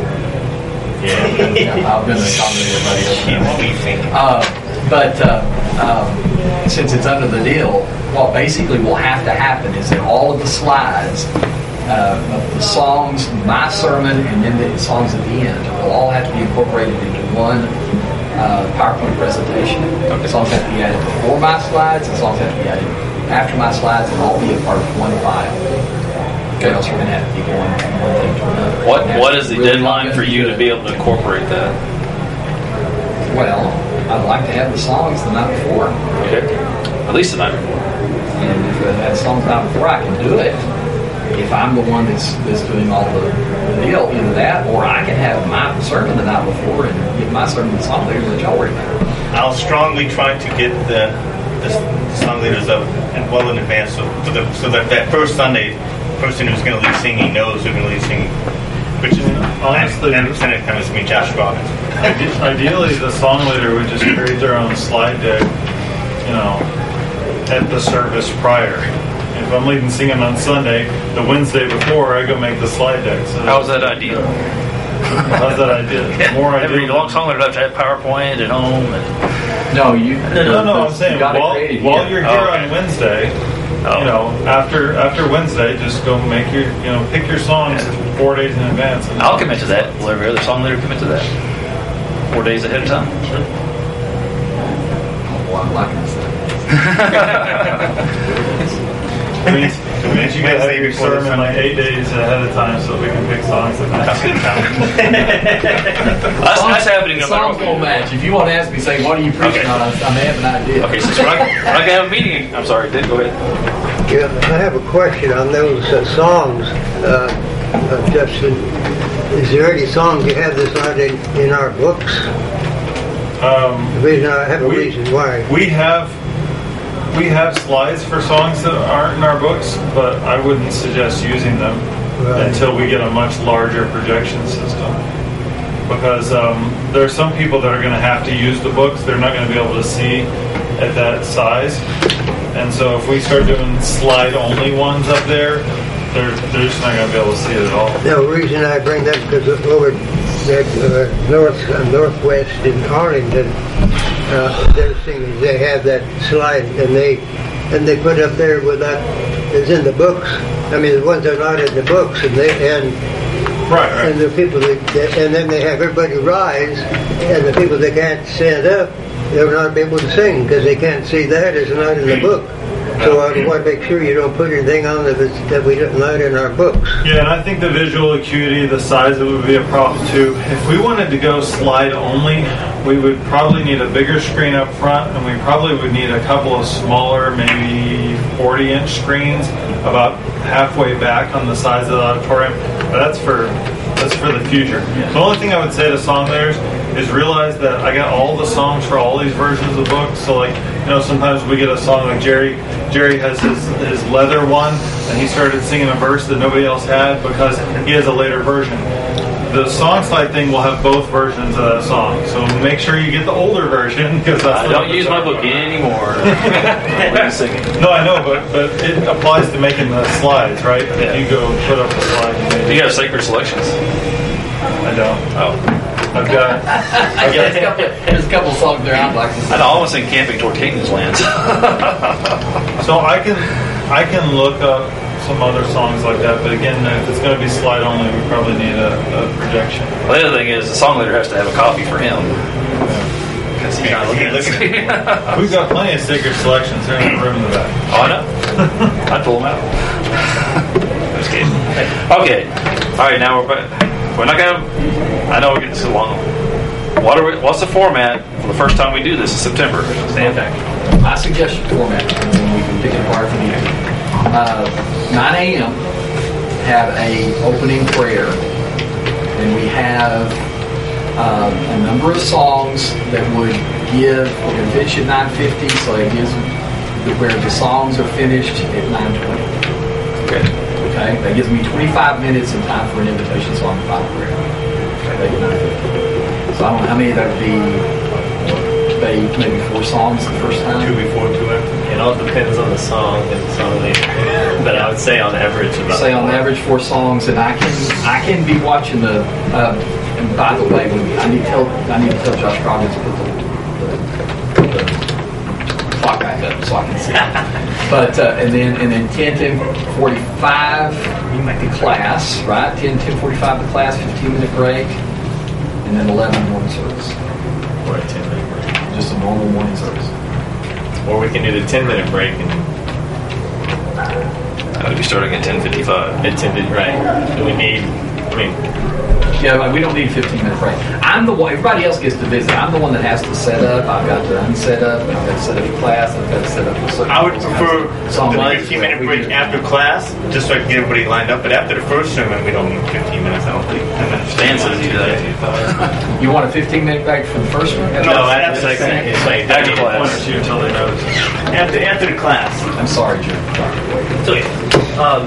Yeah, I've been accommodating everybody else. What we think. Uh, but uh, um, since it's under the deal, what basically will have to happen is that all of the slides uh, of the songs, my sermon, and then the songs at the end will all have to be incorporated into one uh, PowerPoint presentation. Okay. Songs have to be added before my slides, and songs have to be added after my slides, and all be a part of one file. Or else we're going to have to be going from one thing to another. What What is the really deadline for you to be able to incorporate that? Well, I'd like to have the songs the night before. Okay. At least the night before. And if I had songs the night before, I can do it. If I'm the one that's, that's doing all the, the deal, either that, or I can have my sermon the night before and get my sermon the song leaders, which I'll worry about. I'll strongly try to get the, the, the song leaders up and well in advance, so for the, so that that first Sunday, the person who's going to lead singing knows who's going to lead singing. Which is Honestly, ninety percent of the time it's me, Josh Robbins. Ide- Ideally, the song leader would just create their own slide deck, you know, at the service prior. If I'm leading singing on Sunday, the Wednesday before, I go make the slide deck. So How's that idea? how's that idea? More Every ideal. long song leader have to have PowerPoint at home. And, No, you. No, No, no, I'm saying gotta while, create it, while yeah. you're here Oh, okay. on Wednesday, Oh. you know, after after Wednesday, just go make your, you know, pick your songs Yeah. four days in advance. And I'll commit to that. Will every other song leader commit to that? Four days ahead of time? Well, I'm liking this. I mean, Means you gotta have your sermon like eight days ahead of time so we can pick songs that match. That's, that's happening no matter Songs what. won't match. If you want to ask me, say, what are you preaching Okay. on? I I may have an idea. Okay, since we're not, we're not gonna have a meeting. I'm sorry, Dick, go ahead. Yeah, I have a question on those uh, songs, uh, uh, Justin. Is there any songs you have that's not in, in our books? Um, The reason I have a We- reason why. we have we have slides for songs that aren't in our books, but I wouldn't suggest using them Right. until we get a much larger projection system. Because um, there are some people that are going to have to use the books. They're not going to be able to see at that size. And so if we start doing slide-only ones up there, they're, they're just not going to be able to see it at all. The reason I bring that because over that uh, north uh, northwest in Arlington, uh, their singers they have that slide and they and they put up there with that is in the books. I mean the ones that are not in the books and they and Right, right. and the people that, that and then they have everybody rise and the people that can't stand up they'll not be able to sing because they can't see that it's not in the book. So I want to make sure you don't put anything on that it's, that we don't not in our books. Yeah, and I think the visual acuity, the size of it would be a problem too. If we wanted to go slide only, we would probably need a bigger screen up front, and we probably would need a couple of smaller, maybe forty inch screens about halfway back on the sides of the auditorium. But that's for that's for the future. The only thing I would say to song layers is realize that I got all the songs for all these versions of books. So like, you know, sometimes we get a song like Jerry. Jerry has his, his leather one, and he started singing a verse that nobody else had because he has a later version. The song slide thing will have both versions of that song. So make sure you get the older version because that's I the don't one use that's my book anymore. Let me sing it. No, I know, but but it applies to making the slides, right? Yeah. If you go put up the slide, you Do make you have sacred selections? I don't. Oh. I've got. I've There's a got couple, there's a couple songs there I'd like to I sing. know, I want to sing Camping Toward Caton's Lands. so I can I can look up some other songs like that, but again, if it's going to be slide only, we probably need a, a projection. Well, the other thing is, the song leader has to have a copy for him. Because he's not looking at it. We've got plenty of sacred selections here in the room in the back. Oh, I know. I'd pull them out. Just kidding. Okay. All right, now we're back. We're not going to... I know we're getting too long. What are we, what's the format for the first time we do this in September? Stand back. My suggestion format, and then we can pick it apart from here. Uh, nine a.m. have a opening prayer, and we have um, a number of songs that would give. We're going to finish at nine fifty, so it gives where the songs are finished at nine twenty. Okay. Okay, that gives me twenty-five minutes in time for an invitation song and final prayer. Okay, nine fifty. So I don't know how many that would be. Maybe, maybe four songs the first time. Two before, two after. It all depends on the song and the song leader. But I would say on average about Say on four. average four songs, and I can I can be watching the. Uh, and by the way, when we, I need to tell I need to tell Josh Robbins to put the, the, the clock back up so I can see. But uh, and then and then ten, ten forty-five the class, right? ten, ten forty-five the class, fifteen minute break, and then eleven morning service. Or a ten minute break. Just a normal morning service. Or we can do the ten minute break and I would be starting at ten fifty-five. at ten minute right. Do we need I mean Yeah, like we don't need a fifteen minute break. I'm the one, everybody else gets to visit. I'm the one that has to set up. I've got to unset up. I've got to set up the class. I've got to set up the social. I would prefer So I'm the like, fifteen minute we break do- after class, just so I can get everybody lined up. But after the first sermon, we don't need fifteen minutes. I don't think. ten minutes. Stan says you do that. You want a fifteen minute break for the first one? No, after after the second it's like After One or class. two until they notice. after after the class. I'm sorry, Jim. So, um,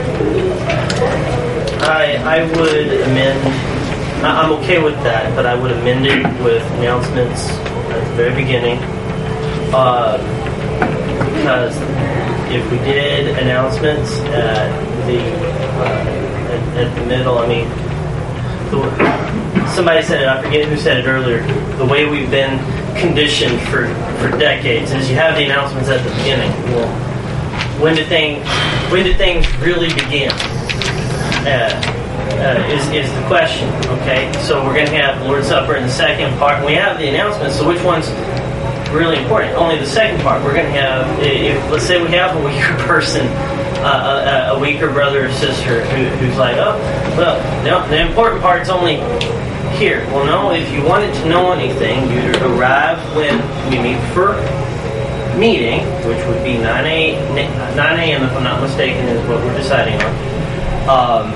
I I would amend. I- I'm okay with that, but I would amend it with announcements at the very beginning. Uh, because if we did announcements at the uh, at, at the middle, I mean, the, somebody said it. I forget who said it earlier. The way we've been conditioned for for decades is you have the announcements at the beginning. Well, when did things when did things really begin? Uh, uh, is is the question. Okay, so we're going to have the Lord's Supper in the second part. And we have the announcements. So which one's really important? Only the second part. We're going to have, if let's say we have a weaker person a, a, a weaker brother or sister who, who's like, oh, well, no, the important part's only here. Well, no, if you wanted to know anything, you'd arrive when we meet for meeting, which would be nine a.m. if I'm not mistaken, is what we're deciding on. Um,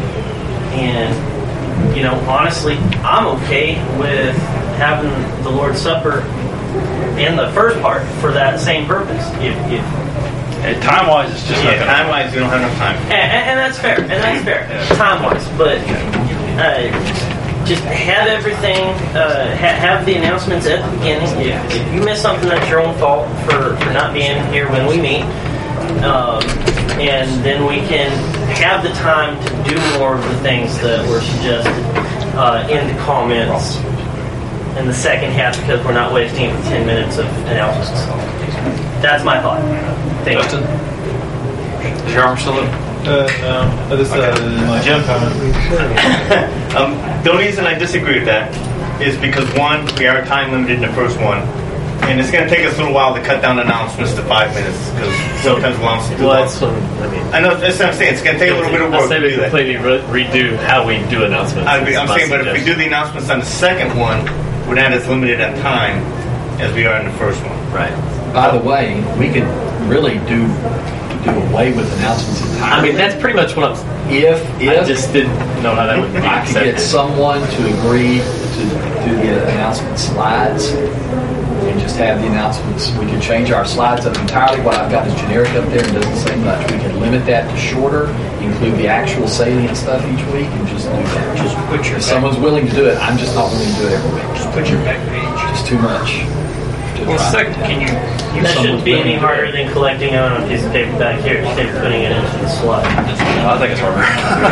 and, you know, honestly, I'm okay with having the Lord's Supper in the first part for that same purpose. If, if And time-wise, it's just Yeah, not time wise, we don't have enough time. and, and, and that's fair, and that's fair, time-wise. But uh, just have everything, uh, ha- have the announcements at the beginning. If, if you miss something, that's your own fault for, for not being here when we meet. Um, and then we can have the time to do more of the things that were suggested uh, in the comments in the second half, because we're not wasting ten minutes of announcements. That's my thought. Thank Justin? you. Is your arm still up? Uh, no, this Okay. uh, my Jim comment. um, the only reason I disagree with that is because, one, we are time limited in the first one, and it's going to take us a little while to cut down announcements to five minutes because sometimes we want to do Well, lots. that's what, I mean, I know that's what I'm saying. It's going to take a little bit of I work say to we do that. completely re- redo how we do announcements. I'd be, I'm That's my saying, but if we do suggestion. the announcements on the second one, we're not as limited on time as we are in the first one. Right. By the way, we could really do do away with announcements entirely. I mean, that's pretty much what I'm. if if I just didn't know how that would be I could get accepted. someone to agree to do the announcement slides and just have the announcements. We could change our slides up entirely. What I've got is generic up there and doesn't say much. We could limit that to shorter, include the actual salient stuff each week, and just do that. Just put your If someone's willing to do it, I'm just not willing to do it every week. just put your back page. It's too much. to Well, try. second, Can you? you That someone's shouldn't be any willing to do harder it. than collecting it on a piece of paper back here instead of putting it into the slide. I think it's harder.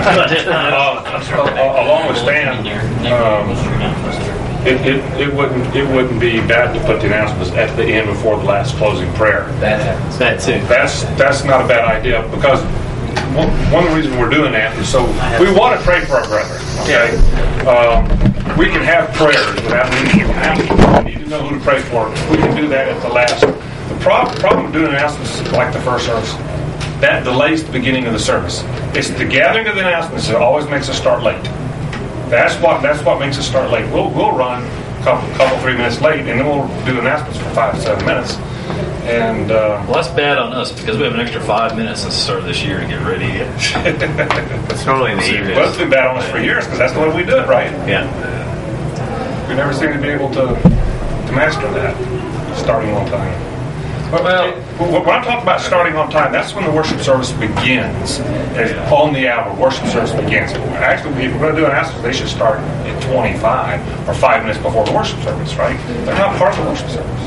Uh, along with Stan, um, it, it, it wouldn't it wouldn't be bad to put the announcements at the end before the last closing prayer. That happens. That too. That's that's not a bad idea because one, one of the reasons we're doing that is so we want to pray for our brethren. Okay, um, we can have prayers without needing to need to know who to pray for. We can do that at the last. The prob- problem with doing announcements like the first service, that delays the beginning of the service. It's the gathering of the announcements that always makes us start late. That's what that's what makes us start late. We'll we'll run a couple couple three minutes late, and then we'll do announcements for five to seven minutes. And uh, Well, that's bad on us because we have an extra five minutes to start this year to get ready. It's normally in the evening. well, it's been bad on us for years because that's the way we do it, right? Yeah. We never seem to be able to to master that starting on time. But Well- when I'm talking about starting on time, that's when the worship service begins. It's on the hour, worship service begins. Actually, if we're going to do an announcement, they should start at twenty-five or five minutes before the worship service, right? They're not part of the worship service.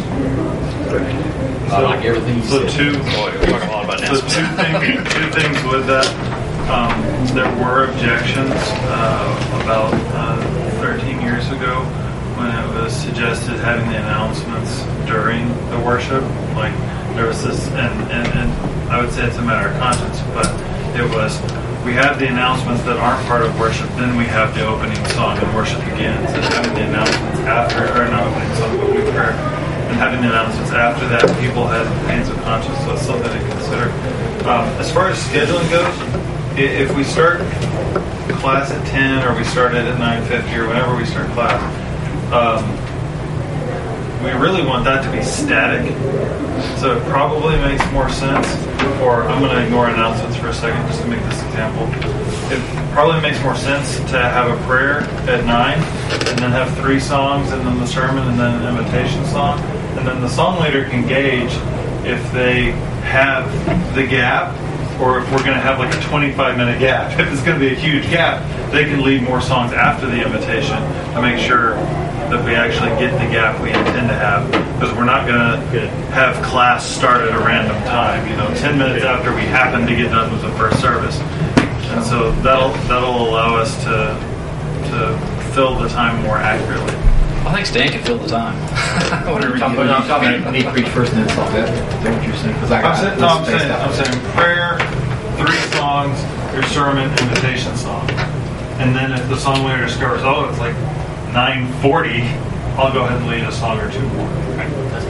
I like everything you So said. two, Boy, we're talking a lot about so announcements. two things, two things with that. Um, there were objections uh, about uh, thirteen years ago when it was suggested having the announcements during the worship. Like there was this, and, and, and I would say it's a matter of conscience, but it was, we have the announcements that aren't part of worship, then we have the opening song and worship begins. And having the announcements after, or not opening song, but we prayer. And having the announcements after that, people had pains of conscience, so it's something to consider. Um, as far as scheduling goes, i- if we start class at ten, or we start it at nine fifty, or whenever we start class, um, we really want that to be static. So it probably makes more sense, or I'm going to ignore announcements for a second just to make this example. It probably makes more sense to have a prayer at nine, and then have three songs, and then the sermon, and then an invitation song. And then the song leader can gauge if they have the gap, or if we're going to have like a twenty-five minute gap. If it's going to be a huge gap, they can lead more songs after the invitation to make sure that we actually get the gap we intend to have, because we're not going to have class start at a random time. You know, ten minutes after we happen to get done with the first service, and so that'll that'll allow us to to fill the time more accurately. I think Stan can fill the time. Whatever you Talking do. about, talking about me preach first and then talk that. Is that what you're saying? 'Cause I I'm got saying, this no, I'm spaced saying, out. I'm saying prayer, three songs, your sermon, invitation song, and then if the song leader discovers, oh, it's like nine forty, I'll go ahead and lead a song or two more. That's fine. So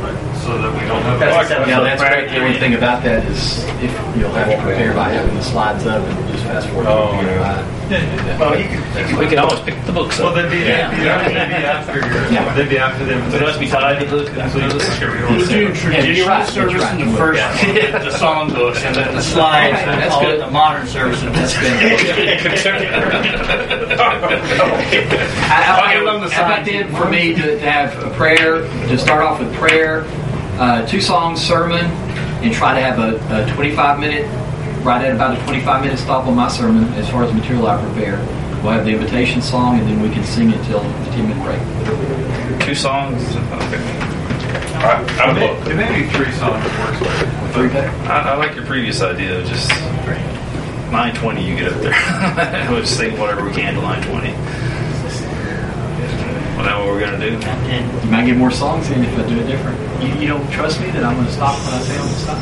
so that we don't have. That's a Yeah, that's great. The only thing about that is if you'll have to prepare by having the slides up and just fast forward. Oh, to the yeah. slide. Well, you could, We can always pick the books Well, up. they'd be, Yeah. they'd be, they'd be after your, Yeah. they'd be after the It must be tied to the, to the scripture. We'll do you're traditional right, service you're right. in the first one, with the songbooks, and then the slides, and That's call good. it the modern service. And That's I, I, I, how about then for me to, to have a prayer, to start off with prayer, uh, two songs, sermon, and try to have a, a twenty-five minute, right at about a twenty-five minute stop on my sermon as far as the material I prepare. We'll have the invitation song, and then we can sing it till the ten minute break. Two songs. Okay. I'm booked. It may be three songs that works better. Three better? I, I like your previous idea of just nine twenty. You get up there. We'll just sing whatever we can to nine twenty. Well, that's what we're gonna do. You might get more songs in if I do it different. You, you don't trust me that I'm going to stop when I say I'm going to stop?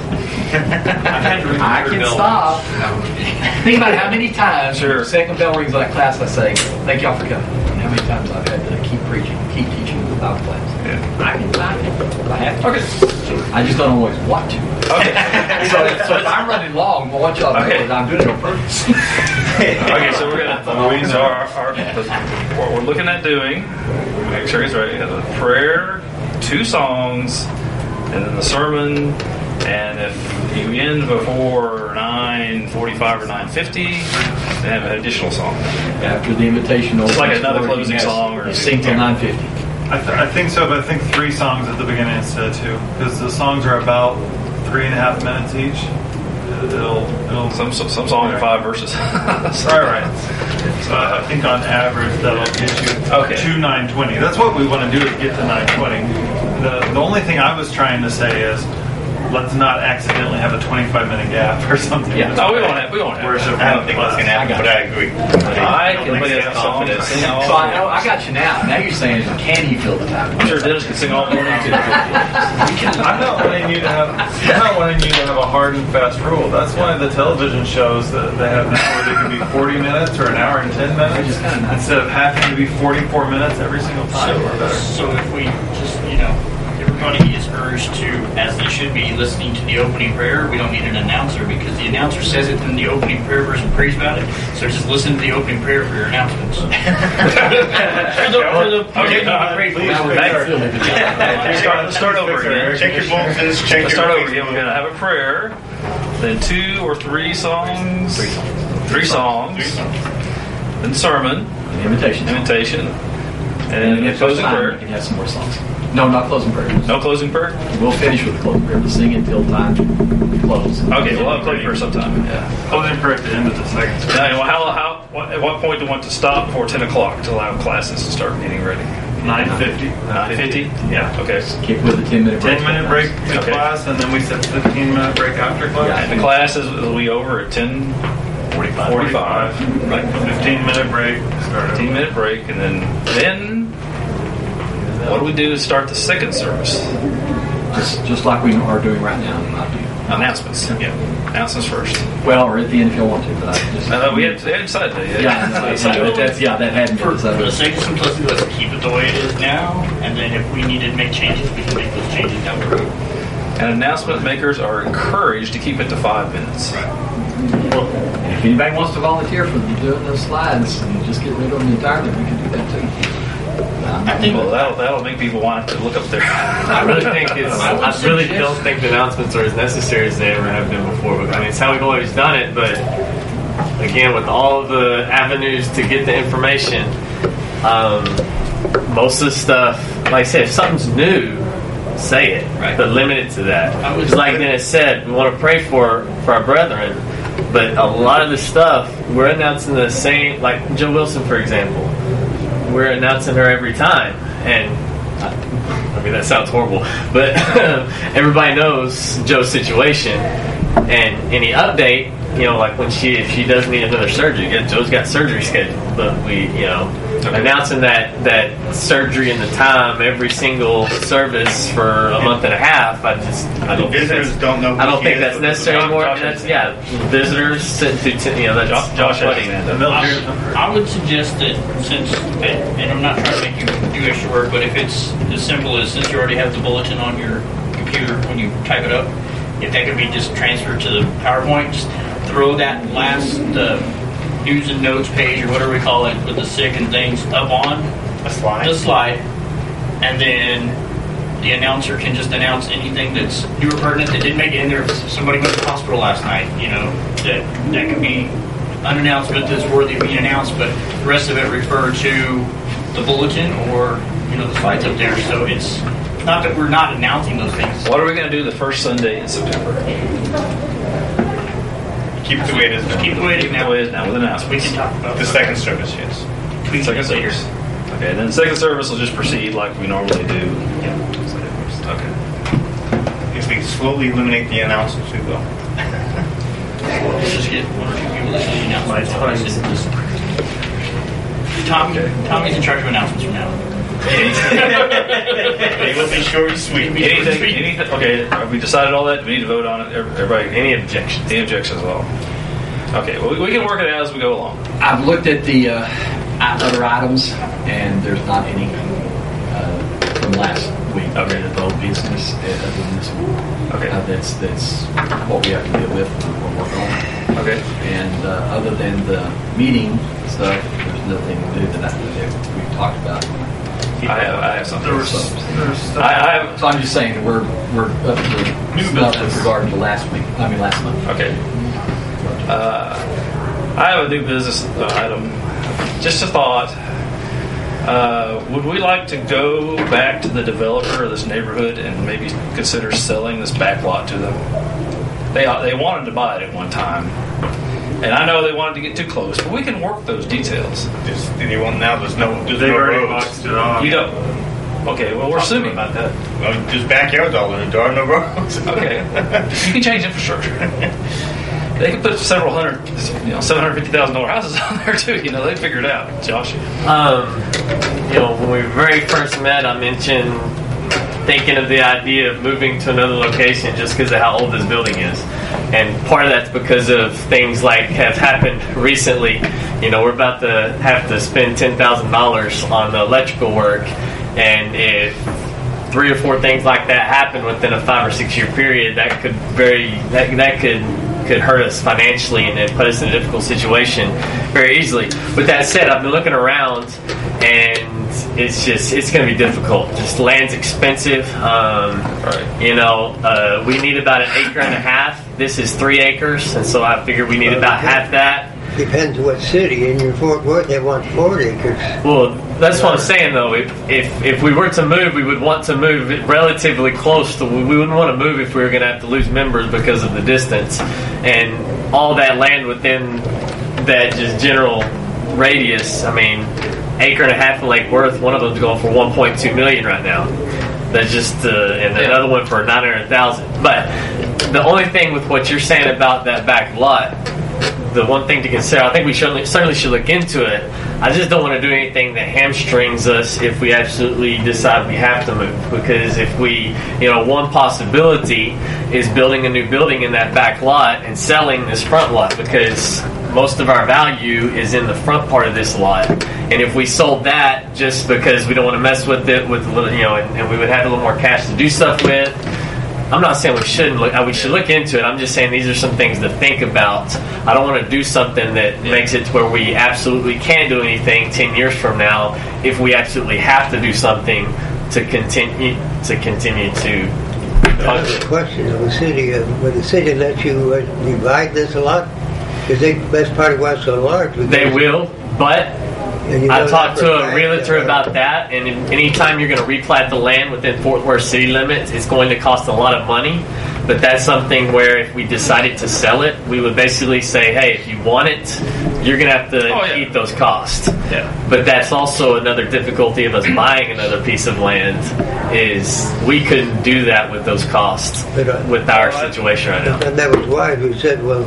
I can stop. Think about how many times Sure. the second bell rings like class, I say, thank y'all for coming. And how many times I've had to keep preaching, keep teaching without class. Yeah. I can, I can, I have to. Okay. I just don't always want to. Okay. so, so if I'm running long, well, what y'all do Okay. is I'm doing it on purpose. Okay, so we're gonna. So our, our, what we're looking at doing. Make sure he's right. We have a prayer, two songs, and then the sermon. And if you end before nine forty-five or nine fifty, then have an additional song. After the invitation, It's like another closing song or sing till nine fifty. I, th- I think so, but I think three songs at the beginning instead of two, because the songs are about three and a half minutes each. It'll, it'll Some some, some songs are five verses. right, right. So I think on average that'll get you Okay. to nine twenty. That's what we want to do is get to nine twenty. The the only thing I was trying to say is let's not accidentally have a twenty-five minute gap or something. Yeah. No, we won't have. We won't have. Worship. I don't think that's going to happen, but I agree. I can play that confidence. Sing all. So I, know, I got you now. Now you're saying, can you fill the time? I'm sure Dennis can sing all morning too. I'm not wanting you to have. I'm not wanting you to have a hard and fast rule. That's why the television shows that they have now, where they can be forty minutes or an hour and ten minutes, instead of having to be forty-four minutes every single time. Or better. So if we just, you know, everybody is urged to, as they should be, listening to the opening prayer. We don't need an announcer because the announcer says it in the opening prayer verse and prays about it. So just listen to the opening prayer for your announcements. for the, for the, Okay, for uh, the pray for please, us. please. Start, let's start over again. Check your bulletins, check Let's your start over again. We're gonna have a prayer, then two or three songs. Three songs. Three songs. Then sermon. The invitation. Invitation. And And then if a closing time, prayer. we can have some more songs. No, not closing prayer. No closing prayer? We'll finish with the closing prayer. We'll sing until time to close. Okay, we'll have a closing prayer sometime. Yeah. Closing prayer at the end of the second. Now, how, how, what, at what point do we want to stop before ten o'clock to allow classes to start getting ready? nine fifty. nine fifty? Yeah, okay. Keep with the ten minute break. ten minute break in Okay. class, and then we set fifteen minute break after class. And the class is, will be over at ten forty-five. forty-five. Right. fifteen minute break. Start fifteen minute break, and then, then what do we do to start the second service? Just, just like we are doing right now. I do. Announcements. Yeah. Announcements first. Well, or at the end if you want to, but I just. Uh, we had, we had decided that. Yeah, yeah, yeah, that's, yeah, that hadn't been For, for decided. the sake of simplicity, let's keep it the way it is now, and then if we need to make changes, we can make those changes down the road. And announcement makers are encouraged to keep it to five minutes. And if anybody wants to volunteer for doing those slides and just get rid of them entirely, we can do that too. I think Well, that'll, that'll make people want to look up there. I really think it's. I would I really suggest- don't think the announcements are as necessary as they ever have been before. But I mean, it's how we've always done it. But again, with all of the avenues to get the information, um, most of the stuff, like I said, if something's new, say it. Right. But limit it to that. I would- Because, like Dennis said, we want to pray for for our brethren. But a lot of the stuff we're announcing the same. Like Joe Wilson, for example. We're announcing her every time, and I mean that sounds horrible, but everybody knows Joe's situation. And any update, you know, like when she if she does need another surgery, yeah, Joe's got surgery scheduled, but we, you know, Okay. announcing that that surgery and the time every single service for a month and a half. I just I don't think Visitors that's, don't know who I don't she think is, that's but necessary Josh- anymore. Josh That's has- yeah, visitors sent to, to you know that's Josh, Josh has his hand up. I, I would suggest that since, and I'm not trying to make you do extra work, but if it's as simple as since you already have the bulletin on your computer when you type it up. If that could be just transferred to the PowerPoint, just throw that last uh, news and notes page or whatever we call it with the sick and things up on A slide. the slide, and then the announcer can just announce anything that's new or pertinent that didn't make it in there. If somebody went to the hospital last night, you know, that that could be unannounced but that's worthy of being announced, but the rest of it refer to the bulletin or, you know, the slides up there. So it's not that we're not announcing those things. What are we going to do the first Sunday in September? Keep it the way it is now. Keep it the way it is The now. way it is now with announcements. We can talk about The second service, yes. tweaks Second it later. service. Okay, then second service will just proceed like we normally do. Okay. If we slowly eliminate the announcements, we will. Let's just get one or two people that see announcements. Tommy, Tommy's in charge of announcements from now. He will be short and sweet. Anything, anything, okay, have we decided all that? Do we need to vote on it? Everybody, any objections? Any objections at all? Okay, well, we can work it out as we go along. I've looked at the uh, other items, and there's not any uh, from last week. Okay. The old business uh, other than this one. Okay. Uh, that's that's what we have to deal with. We're working on. Okay. And uh, other than the meeting stuff, there's nothing new that, I, that we've talked about. I have, I have something. There was, So, there's I, I have, so I'm just saying we're we're up to New stuff business. with regard to last week. I mean last month. okay. Uh, I have a new business item. Just a thought. Uh, would we like to go back to the developer of this neighborhood and maybe consider selling this back lot to them? They they wanted to buy it at one time, and I know they wanted to get too close, but we can work those details. Just, they want now. There's no. There's They've no already roads. boxed it off. You don't. Okay, well we're assuming about that. Well, there's backyards all in it. There are no roads. Okay, you can change infrastructure. They could put several hundred, you know, seven hundred fifty thousand dollar houses on there too. You know, they figure it out. Josh. Um, you know, when we very first met, I mentioned thinking of the idea of moving to another location just because of how old this building is. And part of that's because of things like have happened recently. You know, we're about to have to spend ten thousand dollars on the electrical work. And if three or four things like that happen within a five or six year period, that could very, that, that could could hurt us financially and then put us in a difficult situation very easily. With that said, I've been looking around and it's just, it's going to be difficult. Just land's expensive. Um, Right. You know, uh, we need about an acre and a half. This is three acres, and so I figure we need about half that. Depends what city. In your Fort Worth, they want four acres. Well, that's what I'm saying, though. If, if if we were to move, we would want to move it relatively close to. We wouldn't want to move if we were going to have to lose members because of the distance, and all that land within that just general radius. I mean, acre and a half in Lake Worth. One of them's going for one point two million right now. That's just, uh, and another one for nine hundred thousand. But the only thing with what you're saying about that back lot. The one thing to consider, I think we certainly, certainly should look into it. I just don't want to do anything that hamstrings us if we absolutely decide we have to move. Because if we, you know, one possibility is building a new building in that back lot and selling this front lot because most of our value is in the front part of this lot. And if we sold that just because we don't want to mess with it, with a little, you know, and, and we would have a little more cash to do stuff with. I'm not saying we shouldn't look. We should look into it. I'm just saying these are some things to think about. I don't want to do something that makes it to where we absolutely can't do anything ten years from now. If we absolutely have to do something to continue to continue to function. Question of the city, uh, would the city let you uh, divide this a lot? Because they, that's part of why it's so large. They will, but And you I know talked that to for a fact, realtor uh, about that, and anytime you're going to replat the land within Fort Worth city limits, it's going to cost a lot of money. But that's something where if we decided to sell it, we would basically say, hey, if you want it, you're going to have to Oh, yeah. eat those costs. Yeah. But that's also another difficulty of us buying another piece of land is we couldn't do that with those costs But, uh, with our situation right now. And that was why we said, well,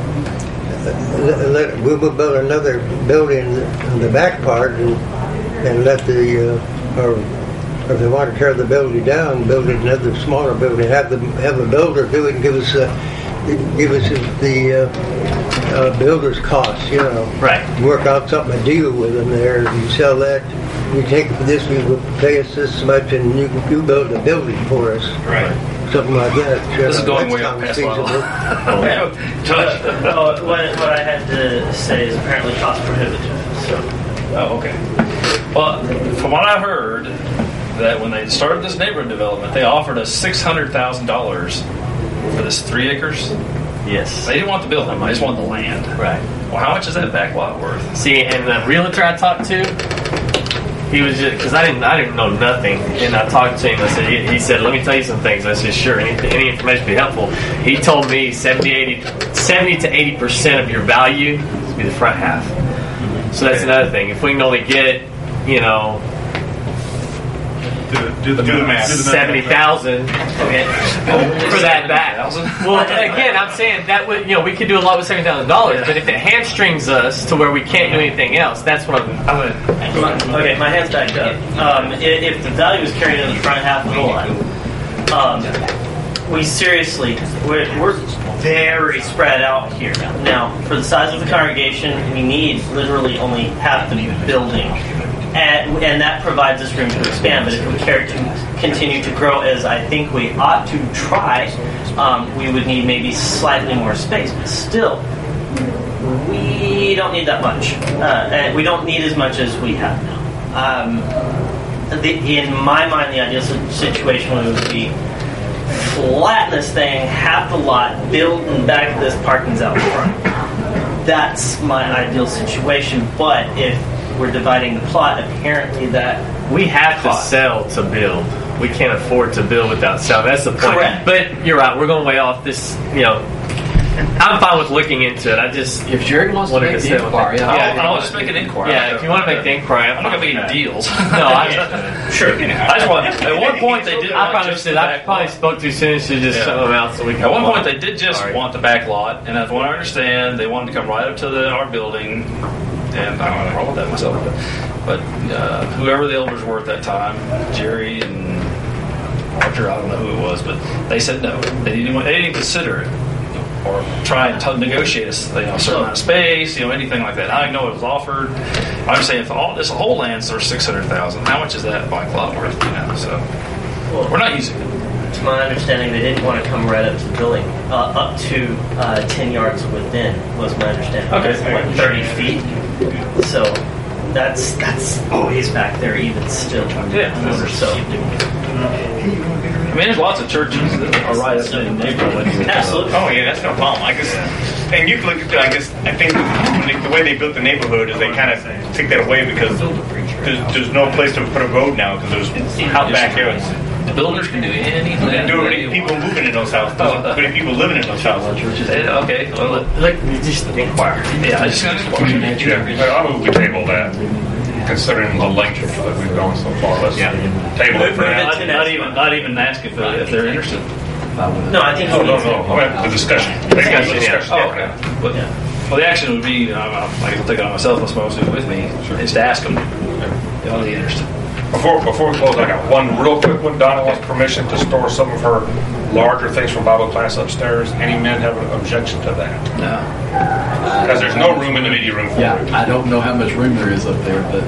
let, let, we will build another building in the back part and, and let the, uh, or, or if they want to tear the building down, build another smaller building, have the have a builder do it and give us uh, give us the uh, uh, builder's costs, you know. Right. Work out something, a deal with them there. You sell that, you take it for this, you will pay us this much, and you you build a building for us. Right. something like that. This is going That way up sounds past feasible. level. Uh, what, what I had to say is apparently cost prohibitive. So, Oh, okay. Well, from what I heard, that when they started this neighborhood development, they offered us six hundred thousand dollars for this three acres. Yes. They didn't want the building; they just wanted the land. Right. Well, how much is that back lot worth? See, and the realtor I talked to, he was just because I didn't, I didn't know nothing, and I talked to him. I said, he, he said, "Let me tell you some things." I said, "Sure, any, any information would be helpful." He told me seventy, eighty, seventy to eighty percent of your value is be the front half. So that's another thing. If we can only get, you know, Do, do the Do the math. math. Do the math. seventy thousand for that back. Well, again, I'm saying that would, you know, we could do a lot with seventy thousand dollars, but if it hamstrings us to where we can't do anything else, that's what I'm. I'm gonna, okay, my hand's back up. Um, i- if the value is carried in the front half of the lot, um, we seriously, we're, we're very spread out here. Now, for the size of the congregation, we need literally only half the building. And, and that provides us room to expand. But if we care to continue to grow, as I think we ought to try, um, we would need maybe slightly more space. But still, we don't need that much. Uh, and we don't need as much as we have now. Um, the, in my mind, the ideal si- situation would be flatten this thing, half the lot, build and back this parking's out front. That's my ideal situation. But if we're dividing the plot, apparently that we have to cost. sell to build. We can't afford to build without selling. That's the point. Correct. But you're right. We're going way off this. You know, I'm fine with looking into it. I just If Jared wants to wanted make to the say inquiry, yeah, I'll- if you I'll want- just make an inquiry. Yeah, if you want to make the inquiry, I'm not gonna make any deals. No, I sure. I just want. At one point, they did. I want probably just said the I back probably lot. spoke too soon. Should just Yeah. shut them out so we can. At one move point, on. they did just Sorry. want the back lot, and as what I understand, they wanted to come right up to the, our building. And I don't have a problem with that myself, but, but uh, whoever the elders were at that time, Jerry and Roger, I don't know who it was, but they said no. They didn't. Even, they didn't consider it, or try and t- negotiate a you know, a certain amount of space, you know, anything like that. I didn't know it was offered. I'm saying if all this whole land's for six hundred thousand, how much is that bike lot worth? You know, so well, we're not using it. to my understanding, they didn't want to come right up to the building. Uh, up to uh, ten yards within was my understanding. Okay. That's what, thirty feet. So that's that's always back there, even still. Yeah. So I mean, there's lots of churches that are right up in the neighborhood. absolutely. Oh yeah, that's no problem. I guess, and you can look at. I guess I think when they, the way they built the neighborhood is they kind of took that away because there's, there's no place to put a road now because there's out backyards. The builders can do anything. There they are people want. moving in those houses. There's many people living in those houses. Eh, Okay. Well, Look, you just inquire. yeah, I just got to Yeah, but I move we table that, considering the length that we've gone so far. Let's table it for now. Not, not even, not even ask if they're, if they're interested. No, I think No, he no, needs no. it. The discussion. Table the discussion. Oh, okay. But, well, the action would be, um, I can take it on myself, I suppose, with me, is to ask them. Are they interested? Before, before we close, I got one real quick one. Donna wants permission to store some of her larger things from Bible class upstairs. Any men have an objection to that? No. Because there's no room in the media room for Yeah, it. I don't know how much room there is up there, but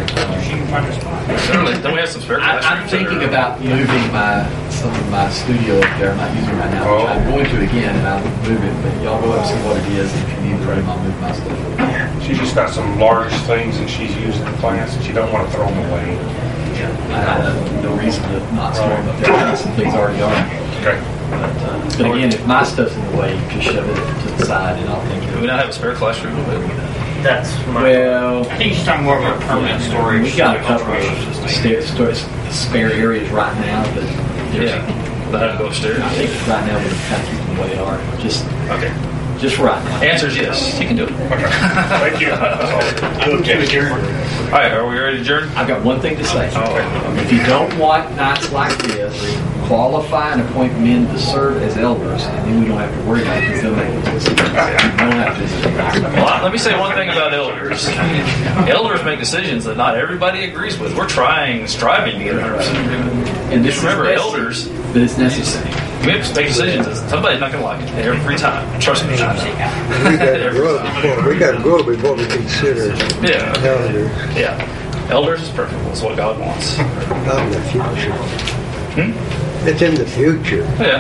Certainly. Don't we have some spare I, classrooms? I'm that thinking are- about moving my some of my studio up there. I'm not using it right now, which I'm going to again, and I'll move it. But y'all go up and see what it is. If you need the room, I'll move my stuff. She's just got some large things that she's used in class, and she don't want to throw them away. I have no reason to not store them up there. I got some things already are. Okay. But, uh, but again, if my stuff's in the way, you can shove it to the side, and I'll take Do it. we not have a spare classroom? That's my. Well, I think he's talking more about permanent storage. we've got a couple of sta- sto- spare areas right now, but there's, Yeah. But I have to go upstairs. I think right now we're kind of keeping the way they are. Just, Okay. just right now. Answer is yes. You can do it. Okay. Thank you. That's all. All right. Are we ready to adjourn? I've got one thing to say. Oh. If you don't want nights like this, qualify and appoint men to serve as elders, and then we don't have to worry about it because they'll make the decisions. You don't have to. Well, let me say one thing about elders. Elders make decisions that not everybody agrees with. We're trying, striving to get one hundred percent agreement. And this Remember, is elders, but it's necessary. we have to make decisions that somebody's not going to like it every time. Trust me. We got to grow before we got to grow before we consider Yeah. elders. Yeah. Elders is perfect. That's what God wants. Not in the future. Hmm? It's in the future. Yeah.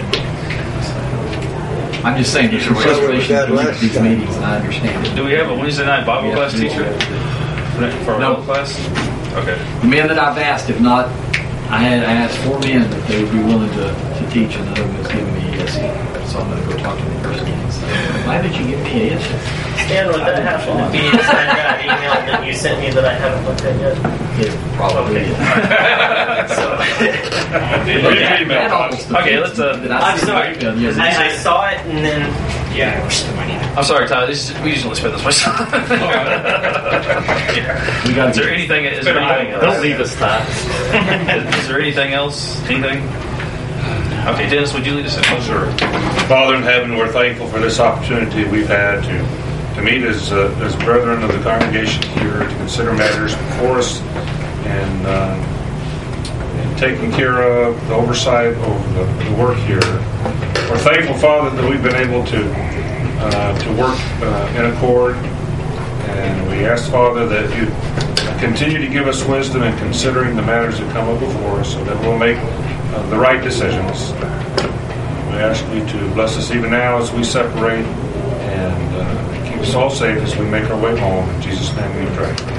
I'm just saying there's a So we reservation got for last these time. meetings, and I understand it. Do we have a Wednesday night Bible Yeah, class we teacher for our No. Bible class? Okay. The men that I've asked, if not, I had asked four men that they would be willing to, to teach, and none of them has given me a yes yet. So I'm going to go talk to the person and say, why did you give me a yes? Stan, would that happen to be inside that email that you sent me that I haven't looked at yet? It probably is. Okay, let's. Uh, I'm sorry. I, I saw it and then. Yeah. I'm sorry, Tyler. This is, we usually spend this much time. We got Is there anything? Is there anything else? Don't leave us that. Is there anything else? Anything? Okay, Dennis, would you lead us in? Oh, sure. Father in heaven, we're thankful for this opportunity we've had to to meet as uh, as brethren of the congregation here, to consider matters before us, and, uh, and taking care of the oversight over the, the work here. We're thankful, Father, that we've been able to uh, to work uh, in accord, and we ask, Father, that you continue to give us wisdom in considering the matters that come up before us, so that we'll make uh, the right decisions. We ask you to bless us even now as we separate, and uh, keep us all safe as we make our way home. In Jesus' name we pray.